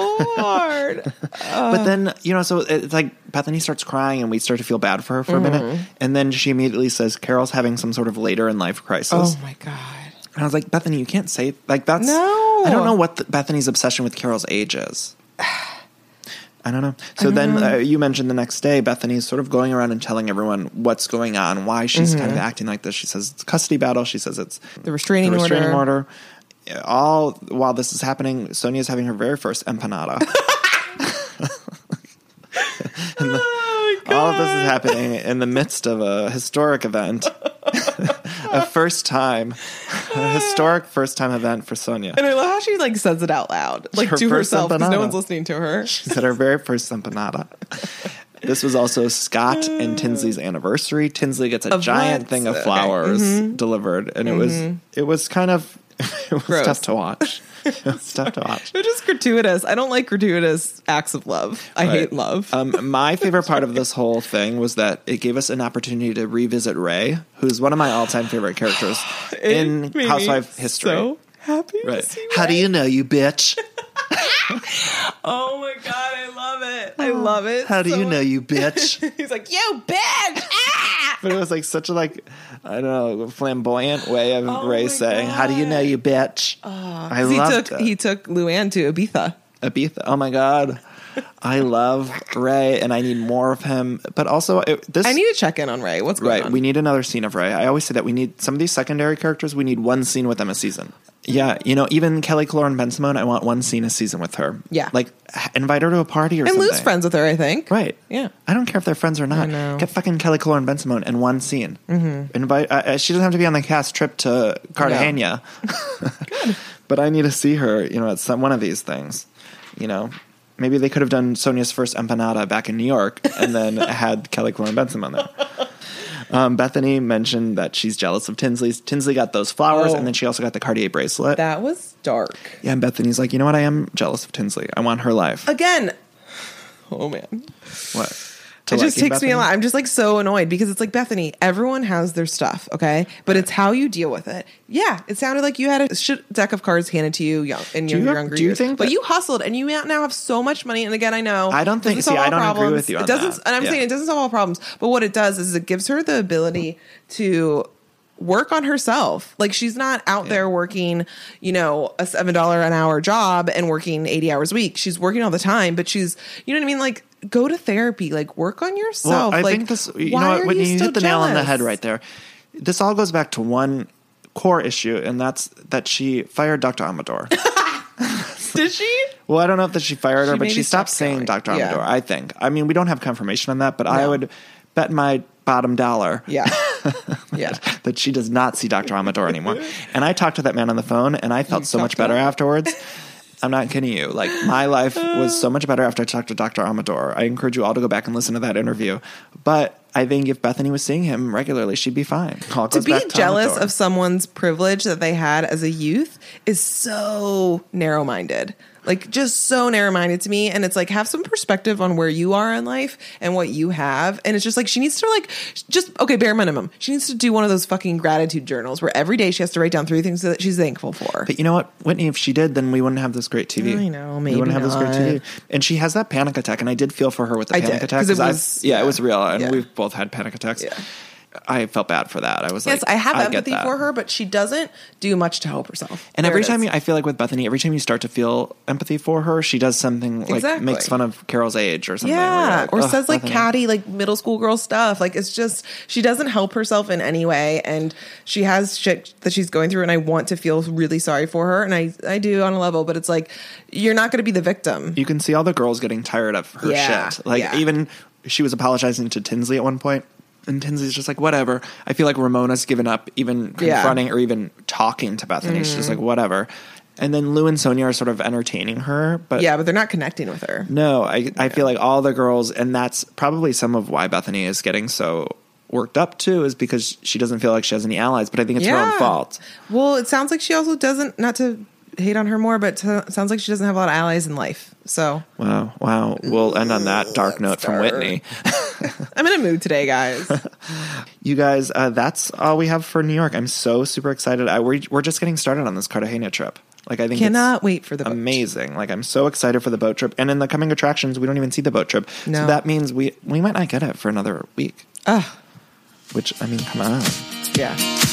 hard. But then, you know, so it's like Bethany starts crying and we start to feel bad for her for a Mm-hmm. minute. And then she immediately says, Carol's having some sort of later in life crisis. Oh my God. And I was like, Bethany, you can't say, like, that's, No. I don't know what the, Bethany's obsession with Carol's age is. I don't know. So then uh, you mentioned the next day, Bethany's sort of going around and telling everyone what's going on, why she's kind of acting like this. She says it's a custody battle. She says it's The restraining the restraining order. order. All while this is happening, Sonia's having her very first empanada. And the- all of this is happening in the midst of a historic event. A first time, a historic first time event for Sonia. And I love how she like says it out loud, like Her to first herself, because no empanada. one's listening to her. She said her very first empanada. This was also Scott and Tinsley's anniversary. Tinsley gets a Of giant what? thing of Okay. flowers delivered, and it was it was kind of it was Gross. tough to watch. It was tough to watch. They're just gratuitous. I don't like gratuitous acts of love. I hate Right. love. Um, my favorite part of this whole thing was that it gave us an opportunity to revisit Ray, who's one of my all-time favorite characters in It made me Housewife history. So happy. Right? To see How do Ray. you know, you bitch? Oh my God, I love it. I love it. How do so you know, much. you bitch? He's like, you bitch. Ah! But it was like such a like I don't know flamboyant way of Oh Ray my saying, "How do you know, you bitch?" I he loved took it. he took Luann to Ibiza. Ibiza. Oh my god, I love Ray, and I need more of him. But also, it, this I need to check in on Ray. What's going right. on? We need another scene of Ray. I always say that we need some of these secondary characters. We need one scene with them a season. Yeah, you know, even Kelly Cloran Ben-Simone, I want one scene a season with her. Yeah. Like, invite her to a party or and something. Lou's friends with her, I think. Right. Yeah. I don't care if they're friends or not. I know. Get fucking Kelly Cloran Ben-Simone in one scene. Mm-hmm. Invite. Uh, she doesn't have to be on the cast trip to Cartagena. No. Good. But I need to see her, you know, at some one of these things. You know, maybe they could have done Sonia's first empanada back in New York and then had Kelly Cloran Ben-Simone there. Um, Bethany mentioned that she's jealous of Tinsley's. Tinsley got those flowers, oh. and then she also got the Cartier bracelet. That was dark. Yeah, and Bethany's like, you know what? I am jealous of Tinsley. I want her life. Again. Oh, man. What? To It just liking takes me Bethany? a lot. I'm just like so annoyed because it's like, Bethany, everyone has their stuff, okay? But it's how you deal with it. Yeah, it sounded like you had a shit deck of cards handed to you young, in Do your you- younger do you years. think but that- you hustled and you now have so much money. And again, I know. I don't think- doesn't see, solve I all don't agree problems. with you on it doesn't, that. And I'm Yeah. saying it doesn't solve all problems. But what it does is it gives her the ability to work on herself. Like, she's not out Yeah. there working, you know, a seven dollars an hour job and working eighty hours a week. She's working all the time, but she's, you know what I mean? Like, go to therapy, like work on yourself. Well, I like, think this, you why know what, are Whitney, you, so hit the nail on the jealous? head right there. This all goes back to one core issue, and that's that she fired Doctor Amador. Did she? Well, I don't know if that she fired her, She but maybe she stopped stopped saying going. Doctor Yeah. Amador, I think. I mean, we don't have confirmation on that, but I No. would bet my bottom dollar Yeah. Yeah. that she does not see Doctor Amador anymore. And I talked to that man on the phone, and I felt You so much talked to better him? afterwards. I'm not kidding you. Like, my life was so much better after I talked to Doctor Amador. I encourage you all to go back and listen to that interview. But I think if Bethany was seeing him regularly, she'd be fine. All To goes be back to jealous Amador. of someone's privilege that they had as a youth is so narrow-minded. Like, just so narrow-minded to me. And it's like, have some perspective on where you are in life and what you have. And it's just like, she needs to like, just, okay, bare minimum. She needs to do one of those fucking gratitude journals where every day she has to write down three things that she's thankful for. But you know what, Whitney, if she did, then we wouldn't have this great T V. I know, we maybe wouldn't have this great T V. not. And she has that panic attack, and I did feel for her with the I panic did, attack. 'cause it I've- was- yeah, yeah. it was real, and Yeah. we've both had panic attacks. Yeah. I felt bad for that. I was Yes, like, I have get empathy that. for her, but she doesn't do much to help herself. And There every it time is. you, I feel like with Bethany, every time you start to feel empathy for her, she does something like Exactly. makes fun of Carol's age or something. where you're Yeah, like, or "Ugh, says like Bethany." catty, like middle school girl stuff. Like, it's just, she doesn't help herself in any way, and she has shit that she's going through, and I want to feel really sorry for her, and I, I do on a level, but it's like, you're not going to be the victim. You can see all the girls getting tired of her Yeah, shit. Like, yeah. even she was apologizing to Tinsley at one point, and Tinsley's just like, whatever. I feel like Ramona's given up even Yeah. confronting or even talking to Bethany. She's just like, whatever. And then Lou and Sonia are sort of entertaining her, but Yeah, but they're not connecting with her. no, I, I feel like all the girls, and that's probably some of why Bethany is getting so worked up too, is because she doesn't feel like she has any allies, but I think it's her own fault. Well, it sounds like she also doesn't, not to hate on her more, but to, sounds like she doesn't have a lot of allies in life. So Wow, wow. We'll end on that dark note from dark. Whitney. I'm in a mood today, guys. You guys, uh, that's all we have for New York. I'm so super excited. I, we're, we're just getting started on this Cartagena trip. Like, I think Cannot it's wait for the boat. amazing. Like, I'm so excited for the boat trip. And in the coming attractions, we don't even see the boat trip. No. So that means we we might not get it for another week. Ugh. Which, I mean, come on. Yeah.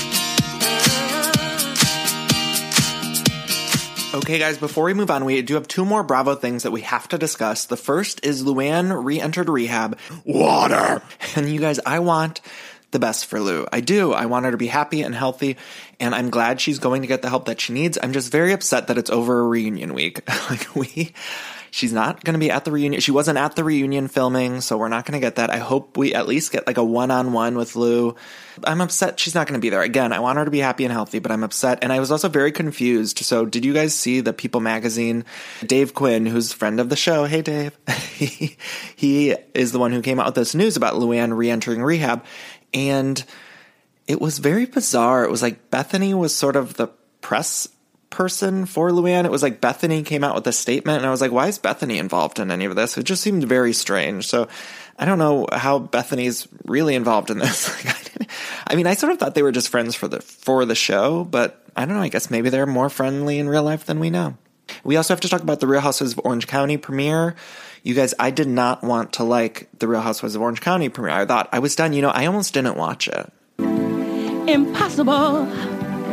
Okay, guys, before we move on, we do have two more Bravo things that we have to discuss. The first is Luann re-entered rehab. Water! And you guys, I want the best for Lou. I do. I want her to be happy and healthy, and I'm glad she's going to get the help that she needs. I'm just very upset that it's over a reunion week. Like, we... She's not going to be at the reunion. She wasn't at the reunion filming, so we're not going to get that. I hope we at least get like a one-on-one with Lou. I'm upset she's not going to be there. Again, I want her to be happy and healthy, but I'm upset. And I was also very confused. So did you guys see the People magazine? Dave Quinn, who's a friend of the show. Hey, Dave. he, he is the one who came out with this news about Luann re-entering rehab. And it was very bizarre. It was like Bethany was sort of the press person for Luann. It was like Bethany came out with a statement, and I was like, why is Bethany involved in any of this? It just seemed very strange. So I don't know how Bethany's really involved in this. Like, I, didn't, I mean, I sort of thought they were just friends for the for the show, but I don't know. I guess maybe they're more friendly in real life than we know. We also have to talk about the Real Housewives of Orange County premiere. You guys, I did not want to like the Real Housewives of Orange County premiere. I thought I was done. You know, I almost didn't watch it. Impossible.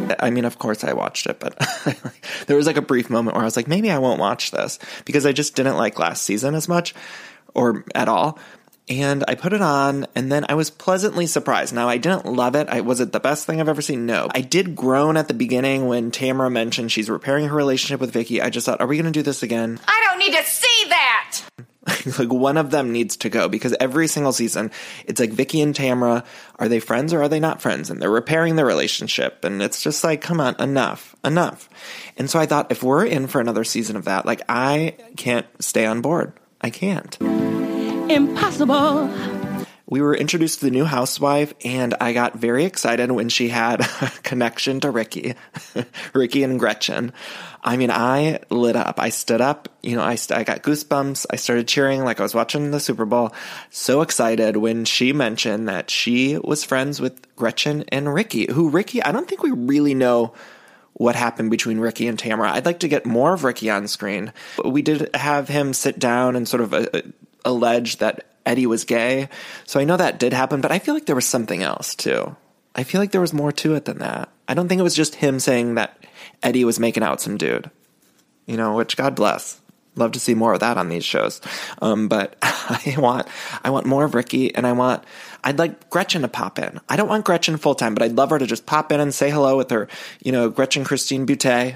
I mean, of course I watched it, but there was like a brief moment where I was like, maybe I won't watch this because I just didn't like last season as much or at all. And I put it on, and then I was pleasantly surprised. Now, I didn't love it. I, was it the best thing I've ever seen? No. I did groan at the beginning when Tamara mentioned she's repairing her relationship with Vicky. I just thought, are we going to do this again? I don't need to see that! Like, one of them needs to go, because every single season, it's like Vicky and Tamara, are they friends or are they not friends? And they're repairing their relationship, and it's just like, come on, enough, enough. And so I thought, if we're in for another season of that, like, I can't stay on board. I can't. Impossible. We were introduced to the new housewife, and I got very excited when she had a connection to Ricky, Ricky and Gretchen. I mean, I lit up. I stood up. You know, I, st- I got goosebumps. I started cheering like I was watching the Super Bowl. So excited when she mentioned that she was friends with Gretchen and Ricky, who Ricky, I don't think we really know what happened between Ricky and Tamara. I'd like to get more of Ricky on screen. We did have him sit down and sort of uh, allege that Eddie was gay. So I know that did happen, but I feel like there was something else too. I feel like there was more to it than that. I don't think it was just him saying that Eddie was making out with some dude, you know, which God bless. Love to see more of that on these shows. Um, but I want, I want more of Ricky, and I want, I'd like Gretchen to pop in. I don't want Gretchen full time, but I'd love her to just pop in and say hello with her, you know, Gretchen Christine Butte.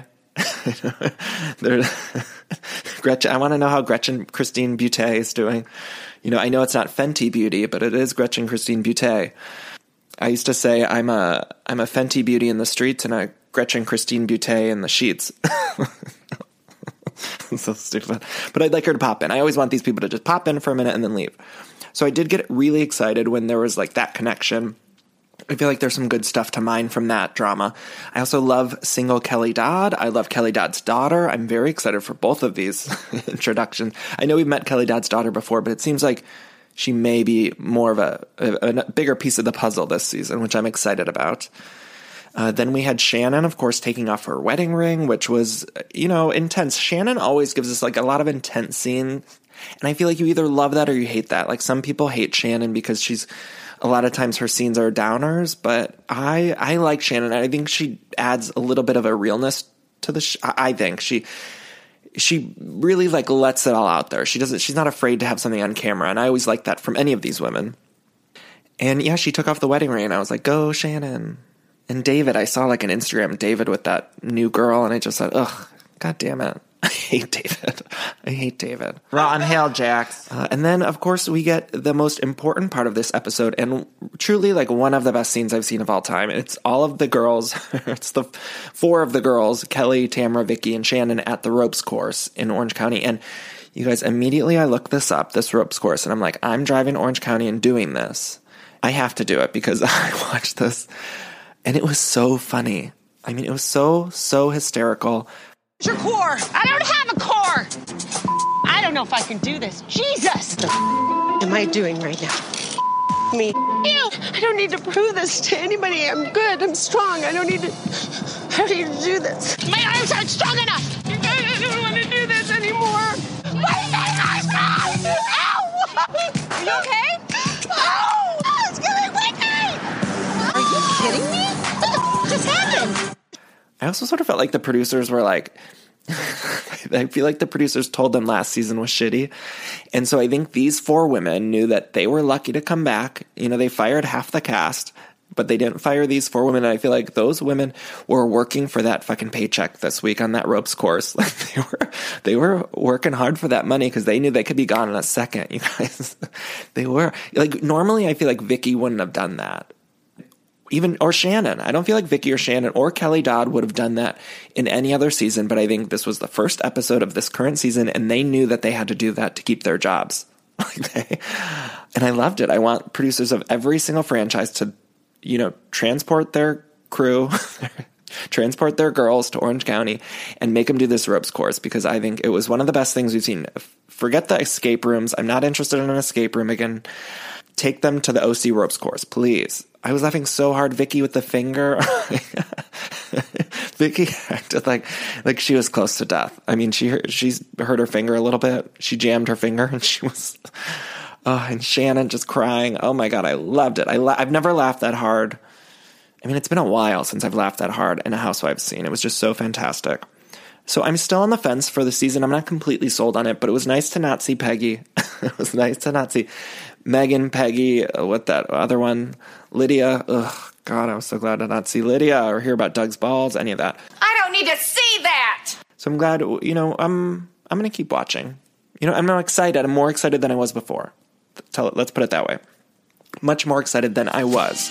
Gretchen, I want to know how Gretchen Christine Butte is doing. You know, I know it's not Fenty Beauty, but it is Gretchen Christine Butte. I used to say I'm a I'm a Fenty Beauty in the streets and a Gretchen Christine Butte in the sheets. So stupid. But I'd like her to pop in. I always want these people to just pop in for a minute and then leave. So I did get really excited when there was like that connection. I feel like there's some good stuff to mine from that drama. I also love single Kelly Dodd. I love Kelly Dodd's daughter. I'm very excited for both of these introductions. I know we've met Kelly Dodd's daughter before, but it seems like she may be more of a, a, a bigger piece of the puzzle this season, which I'm excited about. Uh, then we had Shannon, of course, taking off her wedding ring, which was, you know, intense. Shannon always gives us like a lot of intense scenes. And I feel like you either love that or you hate that. Like some people hate Shannon because she's, a lot of times her scenes are downers, but I I like Shannon. I think she adds a little bit of a realness to the sh- I think she she really like lets it all out there. She doesn't she's not afraid to have something on camera, and I always like that from any of these women. And yeah, she took off the wedding ring, and I was like, "Go, Shannon." And David, I saw like an Instagram David with that new girl, and I just thought, "Ugh, god damn it. I hate David. I hate David." Rotten hell, Jax. Uh, and then, of course, we get the most important part of this episode, and truly, like, one of the best scenes I've seen of all time. It's all of the girls, it's the four of the girls, Kelly, Tamara, Vicky, and Shannon, at the ropes course in Orange County. And you guys, immediately I looked this up, this ropes course, and I'm like, I'm driving to Orange County and doing this. I have to do it because I watched this, and it was so funny. I mean, it was so, so hysterical. Your core. I don't have a core. I don't know if I can do this. Jesus. What the f- am I doing right now? Me. You. I don't need to prove this to anybody. I'm good. I'm strong. I don't need to. I don't need to do this. My arms aren't strong enough. I don't want to do this anymore. My legs are strong. Ow! Are you okay? Oh! It's getting wicked. Are you kidding me? What just happened? I also sort of felt like the producers were like, I feel like the producers told them last season was shitty. And so I think these four women knew that they were lucky to come back. You know, they fired half the cast, but they didn't fire these four women. And I feel like those women were working for that fucking paycheck this week on that ropes course. Like they were, they were working hard for that money because they knew they could be gone in a second, you guys. They were. Like normally I feel like Vicky wouldn't have done that. Even, or Shannon. I don't feel like Vicky or Shannon or Kelly Dodd would have done that in any other season, but I think this was the first episode of this current season, and they knew that they had to do that to keep their jobs. Like they, and I loved it. I want producers of every single franchise to, you know, transport their crew, transport their girls to Orange County and make them do this ropes course, because I think it was one of the best things we've seen. Forget the escape rooms. I'm not interested in an escape room again. Take them to the O C ropes course, please. I was laughing so hard. Vicky with the finger. Vicky acted like like she was close to death. I mean, she she's hurt her finger a little bit. She jammed her finger, and she was. Oh, and Shannon just crying. Oh my god, I loved it. I la- I've never laughed that hard I mean, it's been a while since I've laughed that hard in a Housewives scene. It was just so fantastic. So I'm still on the fence for the season. I'm not completely sold on it, but it was nice to not see Peggy. It was nice to not see Megan, Peggy, uh, what that other one, Lydia. Ugh, God, I was so glad to not see Lydia or hear about Doug's balls, any of that. I don't need to see that! So I'm glad, you know, I'm I'm going to keep watching. You know, I'm not excited. I'm more excited than I was before. Tell it, let's put it that way. Much more excited than I was.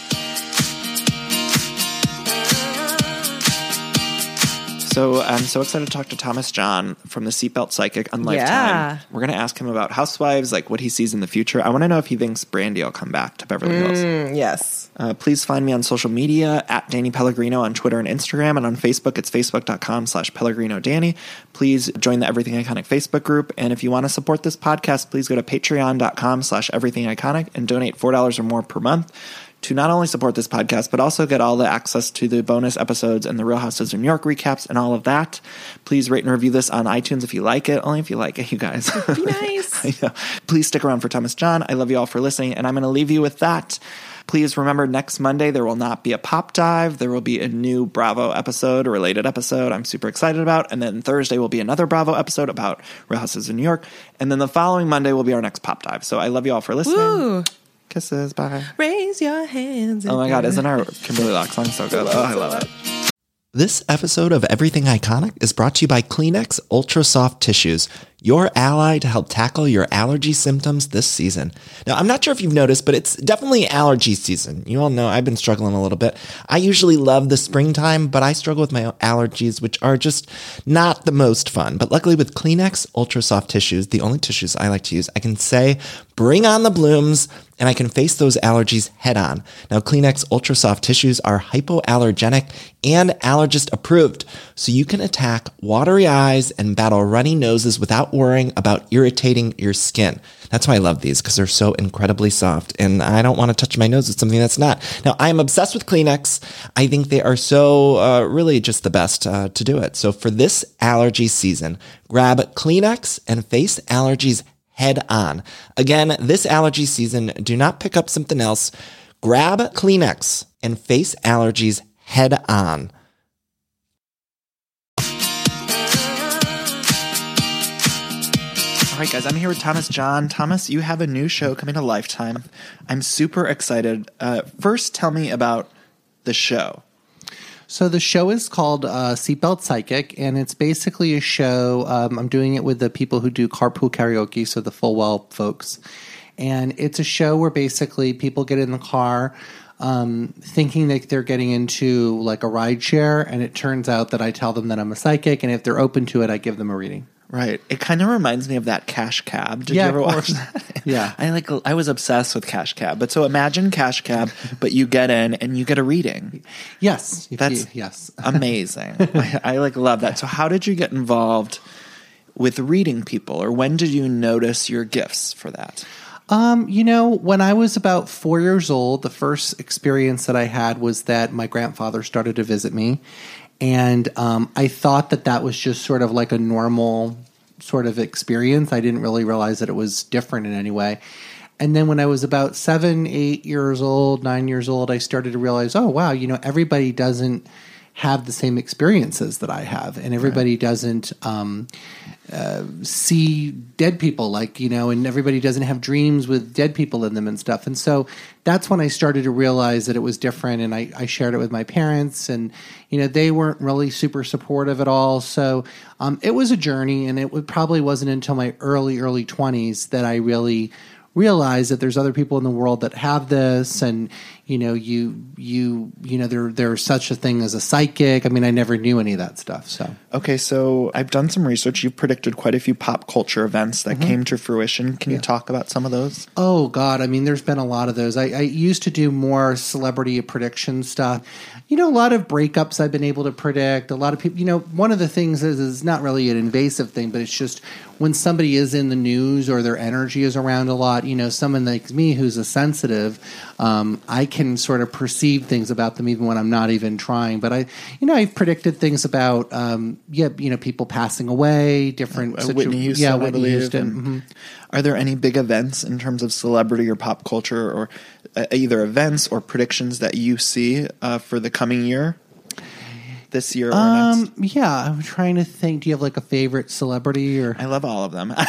So I'm so excited to talk to Thomas John from the Seatbelt Psychic on Lifetime. Yeah. We're going to ask him about Housewives, like what he sees in the future. I want to know if he thinks Brandy will come back to Beverly Hills. Mm, yes. Uh, please find me on social media at Danny Pellegrino on Twitter and Instagram. And on Facebook, it's facebook.com slash Pellegrino Danny. Please join the Everything Iconic Facebook group. And if you want to support this podcast, please go to patreon.com slash Everything Iconic and donate four dollars or more per month to not only support this podcast, but also get all the access to the bonus episodes and the Real Housewives of New York recaps and all of that. Please rate and review this on iTunes if you like it. Only if you like it, you guys. Be nice. I know. Please stick around for Thomas John. I love you all for listening, and I'm going to leave you with that. Please remember, next Monday, there will not be a Pop Dive. There will be a new Bravo episode, a related episode I'm super excited about. And then Thursday will be another Bravo episode about Real Housewives of New York. And then the following Monday will be our next Pop Dive. So I love you all for listening. Woo. Kisses, bye. Raise your hands. Oh my God, isn't our Kimberly Locke song so good? Oh, I love it. This episode of Everything Iconic is brought to you by Kleenex Ultra Soft Tissues, your ally to help tackle your allergy symptoms this season. Now, I'm not sure if you've noticed, but it's definitely allergy season. You all know I've been struggling a little bit. I usually love the springtime, but I struggle with my allergies, which are just not the most fun. But luckily with Kleenex Ultra Soft Tissues, the only tissues I like to use, I can say, bring on the blooms, and I can face those allergies head on. Now, Kleenex Ultra Soft Tissues are hypoallergenic and allergist approved, so you can attack watery eyes and battle runny noses without worrying about irritating your skin. That's why I love these, because they're so incredibly soft, and I don't want to touch my nose with something that's not. Now, I am obsessed with Kleenex. I think they are so uh, really just the best uh, to do it. So for this allergy season, grab Kleenex and face allergies head on. Again, this allergy season, do not pick up something else. Grab Kleenex and face allergies head on. All right, guys, I'm here with Thomas John. Thomas, you have a new show coming to Lifetime. I'm super excited. Uh, first, tell me about the show. So the show is called uh, Seatbelt Psychic, and it's basically a show. Um, I'm doing it with the people who do carpool karaoke, so the Fullwell folks. And it's a show where basically people get in the car um, thinking that they're getting into like a ride share, and it turns out that I tell them that I'm a psychic, and if they're open to it, I give them a reading. Right. It kind of reminds me of that Cash Cab. Did yeah, you ever of watch course. that? Yeah. I like I was obsessed with Cash Cab. But so imagine Cash Cab, but you get in and you get a reading. Yes. That's you, yes. amazing. I, I like love that. So how did you get involved with reading people, or when did you notice your gifts for that? Um, you know, when I was about four years old, the first experience that I had was that my grandfather started to visit me. And um, I thought that that was just sort of like a normal sort of experience. I didn't really realize that it was different in any way. And then when I was about seven, eight years old, nine years old, I started to realize, oh, wow, you know, everybody doesn't have the same experiences that I have. And everybody right. doesn't um, uh, see dead people like, you know, and everybody doesn't have dreams with dead people in them and stuff. And so that's when I started to realize that it was different. And I, I shared it with my parents, and, you know, they weren't really super supportive at all. So um, it was a journey, and it would, probably wasn't until my early, early twenties that I really realize that there's other people in the world that have this, and you know, you you you know, there there's such a thing as a psychic. I mean, I never knew any of that stuff. So okay, so I've done some research. You've predicted quite a few pop culture events that mm-hmm. came to fruition. Can yeah. you talk about some of those? Oh God, I mean, there's been a lot of those. I, I used to do more celebrity prediction stuff. You know, a lot of breakups I've been able to predict. A lot of people, you know, one of the things is, is not really an invasive thing, but it's just when somebody is in the news or their energy is around a lot, you know, someone like me who's a sensitive, um, I can sort of perceive things about them even when I'm not even trying. But I, you know, I've predicted things about, um, yeah, you know, people passing away, different Uh, situ- Whitney Houston, yeah, I Whitney believe. Houston. And Mm-hmm. Are there any big events in terms of celebrity or pop culture, or uh, either events or predictions that you see uh, for the coming year, this year or Um, next? yeah, I'm trying to think. Do you have like a favorite celebrity or? I love all of them.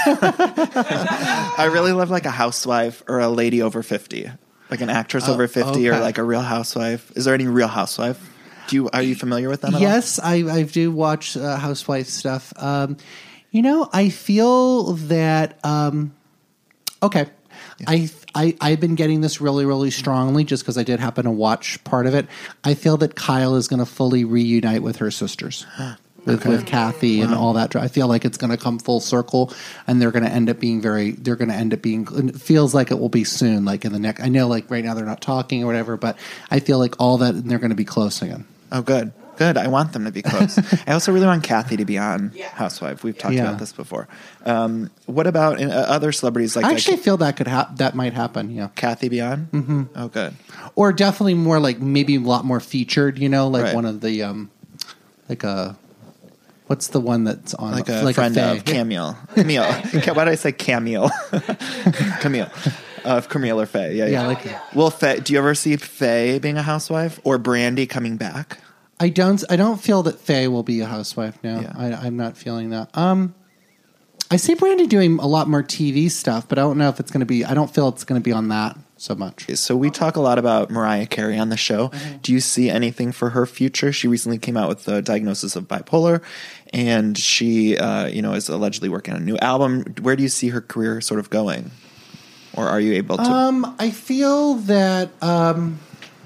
I really love like a housewife or a lady over fifty, like an actress Oh, over fifty, or okay. like a Real Housewife. Is there any Real Housewife? Do you are you familiar with them? At Yes, I, I do watch uh, housewife stuff. Um, you know, I feel that. Um, okay, I, I I've been getting this really really strongly just because I did happen to watch part of it. I feel that Kyle is going to fully reunite with her sisters. With, Okay. with Kathy and Wow. all that. I feel like it's going to come full circle, and they're going to end up being very. They're going to end up being. It feels like it will be soon, like in the next. I know, like right now they're not talking or whatever, but I feel like all that they're going to be close again. Oh, good. Good. I want them to be close. I also really want Kathy to be on Housewife. We've talked Yeah. about this before. Um, what about uh, other celebrities? Like I actually like feel that could hap that might happen. Yeah, Kathy be on? Mm-hmm. Oh, good. or definitely more like maybe a lot more featured. You know, like Right. one of the um, like a what's the one that's on Like a friend Faye. of Camille. Camille. Ca- Why did I say Camille? Camille. Of Camille or Faye. Yeah, yeah. Yeah, like- Well, Faye, do you ever see Faye being a housewife or Brandy coming back? I don't. I don't feel that Faye will be a housewife now. Yeah. I, I'm not feeling that. Um, I see Brandy doing a lot more T V stuff, but I don't know if it's going to be. I don't feel it's going to be on that so much. So we talk a lot about Mariah Carey on the show. Do you see anything for her future? She recently came out with the diagnosis of bipolar, and she, uh, you know, is allegedly working on a new album. Where do you see her career sort of going, or are you able to? Um, I feel that um,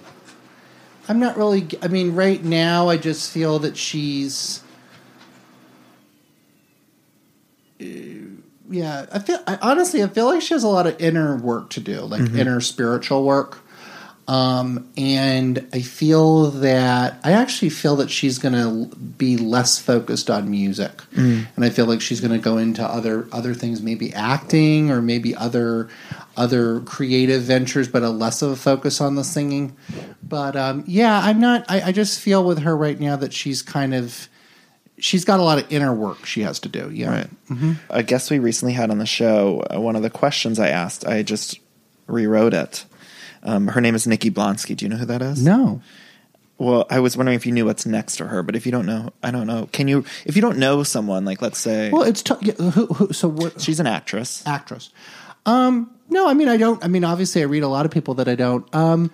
I'm not really. I mean, right now, I just feel that she's. uh, Yeah, I feel. I, honestly, I feel like she has a lot of inner work to do, like Mhm. inner spiritual work. Um, and I feel that I actually feel that she's going to be less focused on music, Mm. and I feel like she's going to go into other other things, maybe acting or maybe other other creative ventures, but a less of a focus on the singing. But um, yeah, I'm not. I, I just feel with her right now that she's kind of she's got a lot of inner work she has to do. Yeah, Right. A guest we recently had on the show, uh, one of the questions I asked, I just rewrote it. Um, her name is Nikki Blonsky. Do you know who that is? No. Well, I was wondering if you knew what's next to her, but if you don't know, I don't know. Can you, if you don't know someone, like let's say, Well, it's t- yeah, who, who, so what? she's an actress. Actress. Um, no, I mean I don't. I mean obviously I read a lot of people that I don't. Um,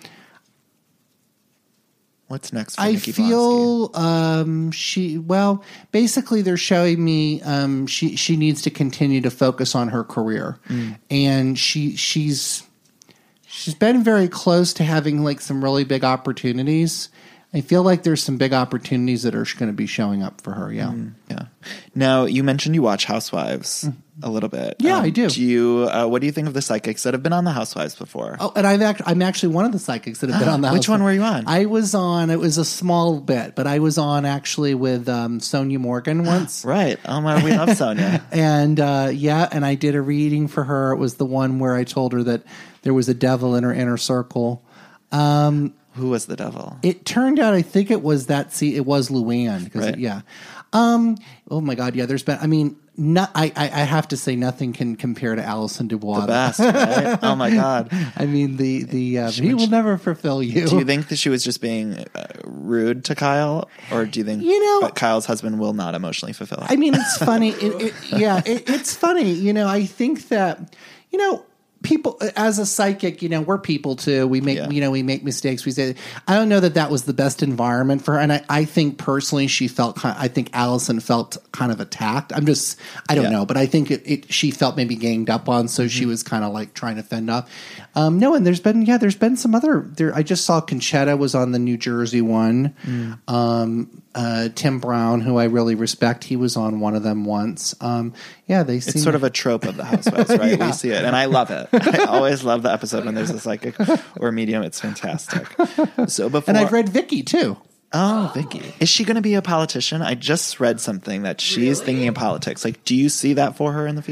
What's next for I Nikki Blonsky? feel um, she well. Basically, they're showing me um, she she needs to continue to focus on her career, Mm. and she she's she's been very close to having like some really big opportunities. I feel like there's some big opportunities that are going to be showing up for her. Yeah. Yeah. Now you mentioned you watch Housewives a little bit. Mm. Yeah, Um, I do. Do you? Uh, what do you think of the psychics that have been on the Housewives before? Oh, and I've act- I'm actually one of the psychics that have been on the. Which House- one were you on? I was on. It was a small bit, but I was on actually with um, Sonia Morgan once. Right. Oh my, we love Sonia. And uh, yeah, and I did a reading for her. It was the one where I told her that there was a devil in her inner circle. Um, Who was the devil? it turned out, I think it was that. See, it was Luann. Because Right. yeah. Um, oh my God. Yeah. There's been. I mean, not. I. I, I have to say, nothing can compare to Alison Dubois. The best, right? Oh my God. I mean, the the uh, She he was- will never fulfill you. Do you think that she was just being uh, rude to Kyle, or do you think You know- that Kyle's husband will not emotionally fulfill her? I mean, it's funny. It, it, yeah, it, it's funny. You know, I think that, you know, people as a psychic, you know, we're people too. We make, Yeah. you know, we make mistakes. We say, I don't know that that was the best environment for her. And I, I think personally, she felt kind I think Allison felt kind of attacked. I'm just, I don't Yeah. know, but I think it, it, she felt maybe ganged up on. So she was kind of like trying to fend off. Um, no, and there's been, yeah, there's been some other there. I just saw Conchetta was on the New Jersey one. Um, uh, Tim Brown, who I really respect, he was on one of them once. Um, yeah, they seem It's sort of a trope of the Housewives, right? Yeah. We see it, and I love it. I always love the episode when there's a psychic or a medium. It's fantastic. So before, and I've read Vicky too. oh, Vicky, is she going to be a politician? I just read something that she's thinking of politics. Like, do you see that for her in the future?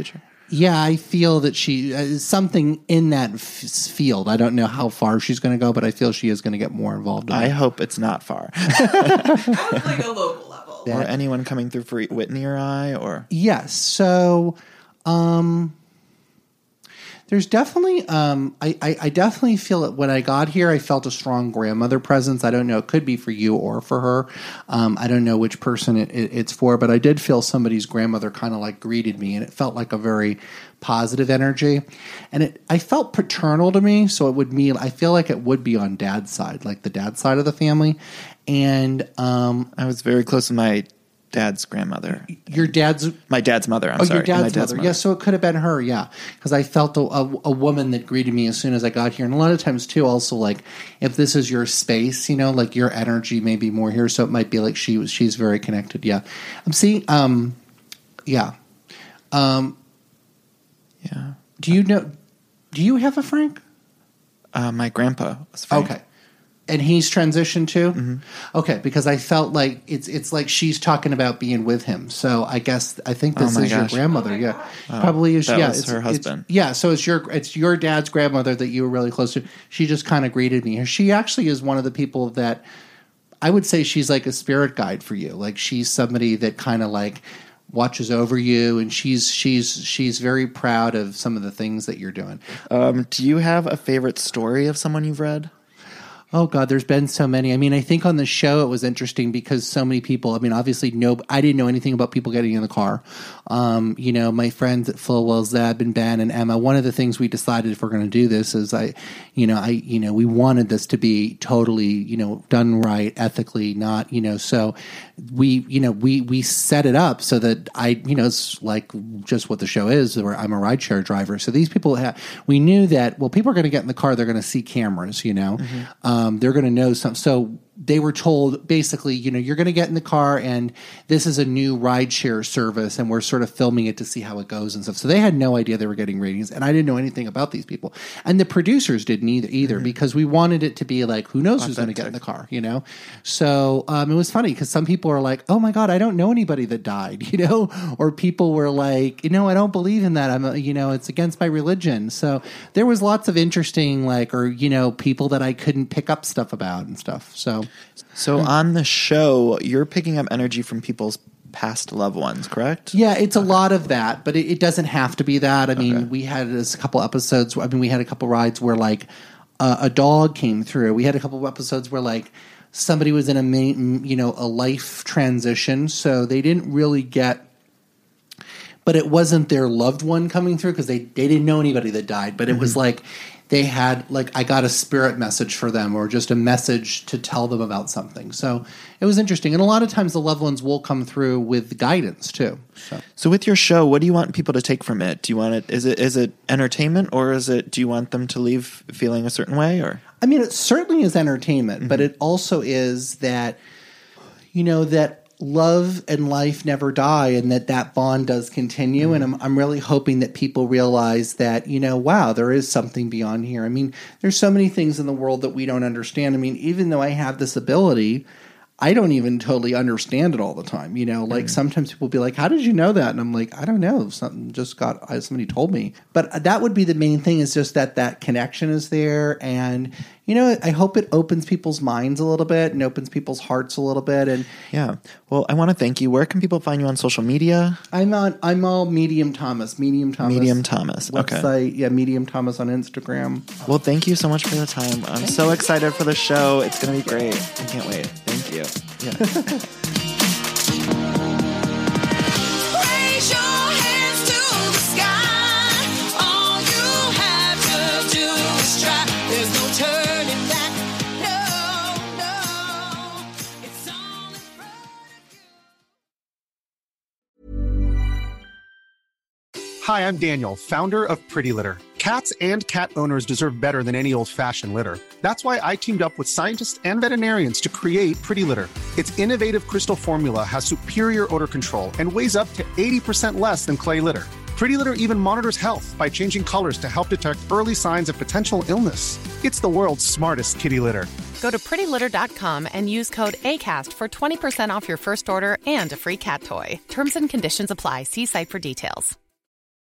Yeah, I feel that she uh, something in that f- field. I don't know how far she's going to go, but I feel she is going to get more involved. In I it. hope it's not far. Like a local level. Or anyone coming through for Whitney or I, or yes. So, um, there's definitely, um, I, I, I definitely feel that when I got here, I felt a strong grandmother presence. I don't know, it could be for you or for her. Um, I don't know which person it, it, it's for, but I did feel somebody's grandmother kind of like greeted me, and it felt like a very positive energy. And it, I felt paternal to me, so it would mean, I feel like it would be on dad's side, like the dad's side of the family. And um, I was very close to my dad's grandmother. Your dad's my dad's mother. I'm oh, sorry, your dad's, my dad's mother. mother. Yeah, so it could have been her. Yeah, because I felt a, a, a woman that greeted me as soon as I got here, and a lot of times too. Also, like if this is your space, you know, like your energy may be more here, so it might be like she was. She's very connected. Yeah, I'm seeing. Um, yeah, um, yeah. Do you know? Do you have a Frank? Uh, my grandpa was Frank. Okay. And he's transitioned too? Mm-hmm. Okay, because I felt like it's it's like she's talking about being with him. So I guess I think this Oh my is gosh. your grandmother. Oh yeah, Oh, probably is. that Yeah, was it's her it's- husband. yeah, so it's your it's your dad's grandmother that you were really close to. She just kind of greeted me. She actually is one of the people that I would say she's like a spirit guide for you. Like she's somebody that kind of like watches over you, and she's she's she's very proud of some of the things that you're doing. Um, do you have a favorite story of someone you've read? Oh God, there's been so many. I mean, I think on the show it was interesting because so many people, I mean, obviously no, I didn't know anything about people getting in the car. Um, you know, my friends at Fullwell, Zeb and Ben and Emma, one of the things we decided if we're going to do this is I, you know, I, you know, we wanted this to be totally, you know, done right, ethically, not, you know, so we, you know, we, we set it up so that I, you know, it's like just what the show is, where I'm a rideshare driver. So these people have, we knew that, well, people are going to get in the car, they're going to see cameras, you know, mm-hmm. um, they're going to know something. So they were told basically, you know, you're going to get in the car and this is a new rideshare service and we're sort of filming it to see how it goes and stuff. So they had no idea they were getting ratings, and I didn't know anything about these people. And the producers didn't either, either mm-hmm. because we wanted it to be like, who knows who's going to get in the car, you know? So um, it was funny because some people are like, oh my God, I don't know anybody that died, you know? Or people were like, you know, I don't believe in that. I'm, a, you know, it's against my religion. So there was lots of interesting, like, or, you know, people that I couldn't pick up stuff about and stuff. So, So on the show, you're picking up energy from people's past loved ones, correct? Yeah, it's a lot of that, but it, it doesn't have to be that. I mean, Okay. we had a couple episodes. I mean, we had a couple rides where like uh, a dog came through. We had a couple of episodes where like somebody was in a main, you know, a life transition, so they didn't really get. But it wasn't their loved one coming through because they, they didn't know anybody that died. But it mm-hmm. was like they had, like, I got a spirit message for them or just a message to tell them about something. So it was interesting. And a lot of times the loved ones will come through with guidance too. So, So with your show, what do you want people to take from it? Do you want it, is it, is it entertainment, or is it, do you want them to leave feeling a certain way, or? I mean, it certainly is entertainment, mm-hmm. but it also is that, you know, that love and life never die, and that that bond does continue. Mm-hmm. And I'm I'm really hoping that people realize that, you know, wow, there is something beyond here. I mean, there's so many things in the world that we don't understand. I mean, even though I have this ability, I don't even totally understand it all the time. You know, like mm-hmm. sometimes people will be like, how did you know that? And I'm like, I don't know. Something just got, somebody told me. But that would be the main thing, is just that that connection is there. And, you know, I hope it opens people's minds a little bit and opens people's hearts a little bit. And yeah, well, I want to thank you. Where can people find you on social media? I'm on, I'm all Medium Thomas, Medium Thomas. Medium Thomas. Website, okay. Yeah, Medium Thomas on Instagram. Well, thank you so much for the time. I'm thank so you. excited for the show. It's going to be great. I can't wait. Thank you. Yeah. Raise your hands to the sky. All you have to do is try. There's no turning back. No, no. It's all in front of you. Hi, I'm Daniel, founder of Pretty Litter. Cats and cat owners deserve better than any old-fashioned litter. That's why I teamed up with scientists and veterinarians to create Pretty Litter. Its innovative crystal formula has superior odor control and weighs up to eighty percent less than clay litter. Pretty Litter even monitors health by changing colors to help detect early signs of potential illness. It's the world's smartest kitty litter. Go to pretty litter dot com and use code ACAST for twenty percent off your first order and a free cat toy. Terms and conditions apply. See site for details.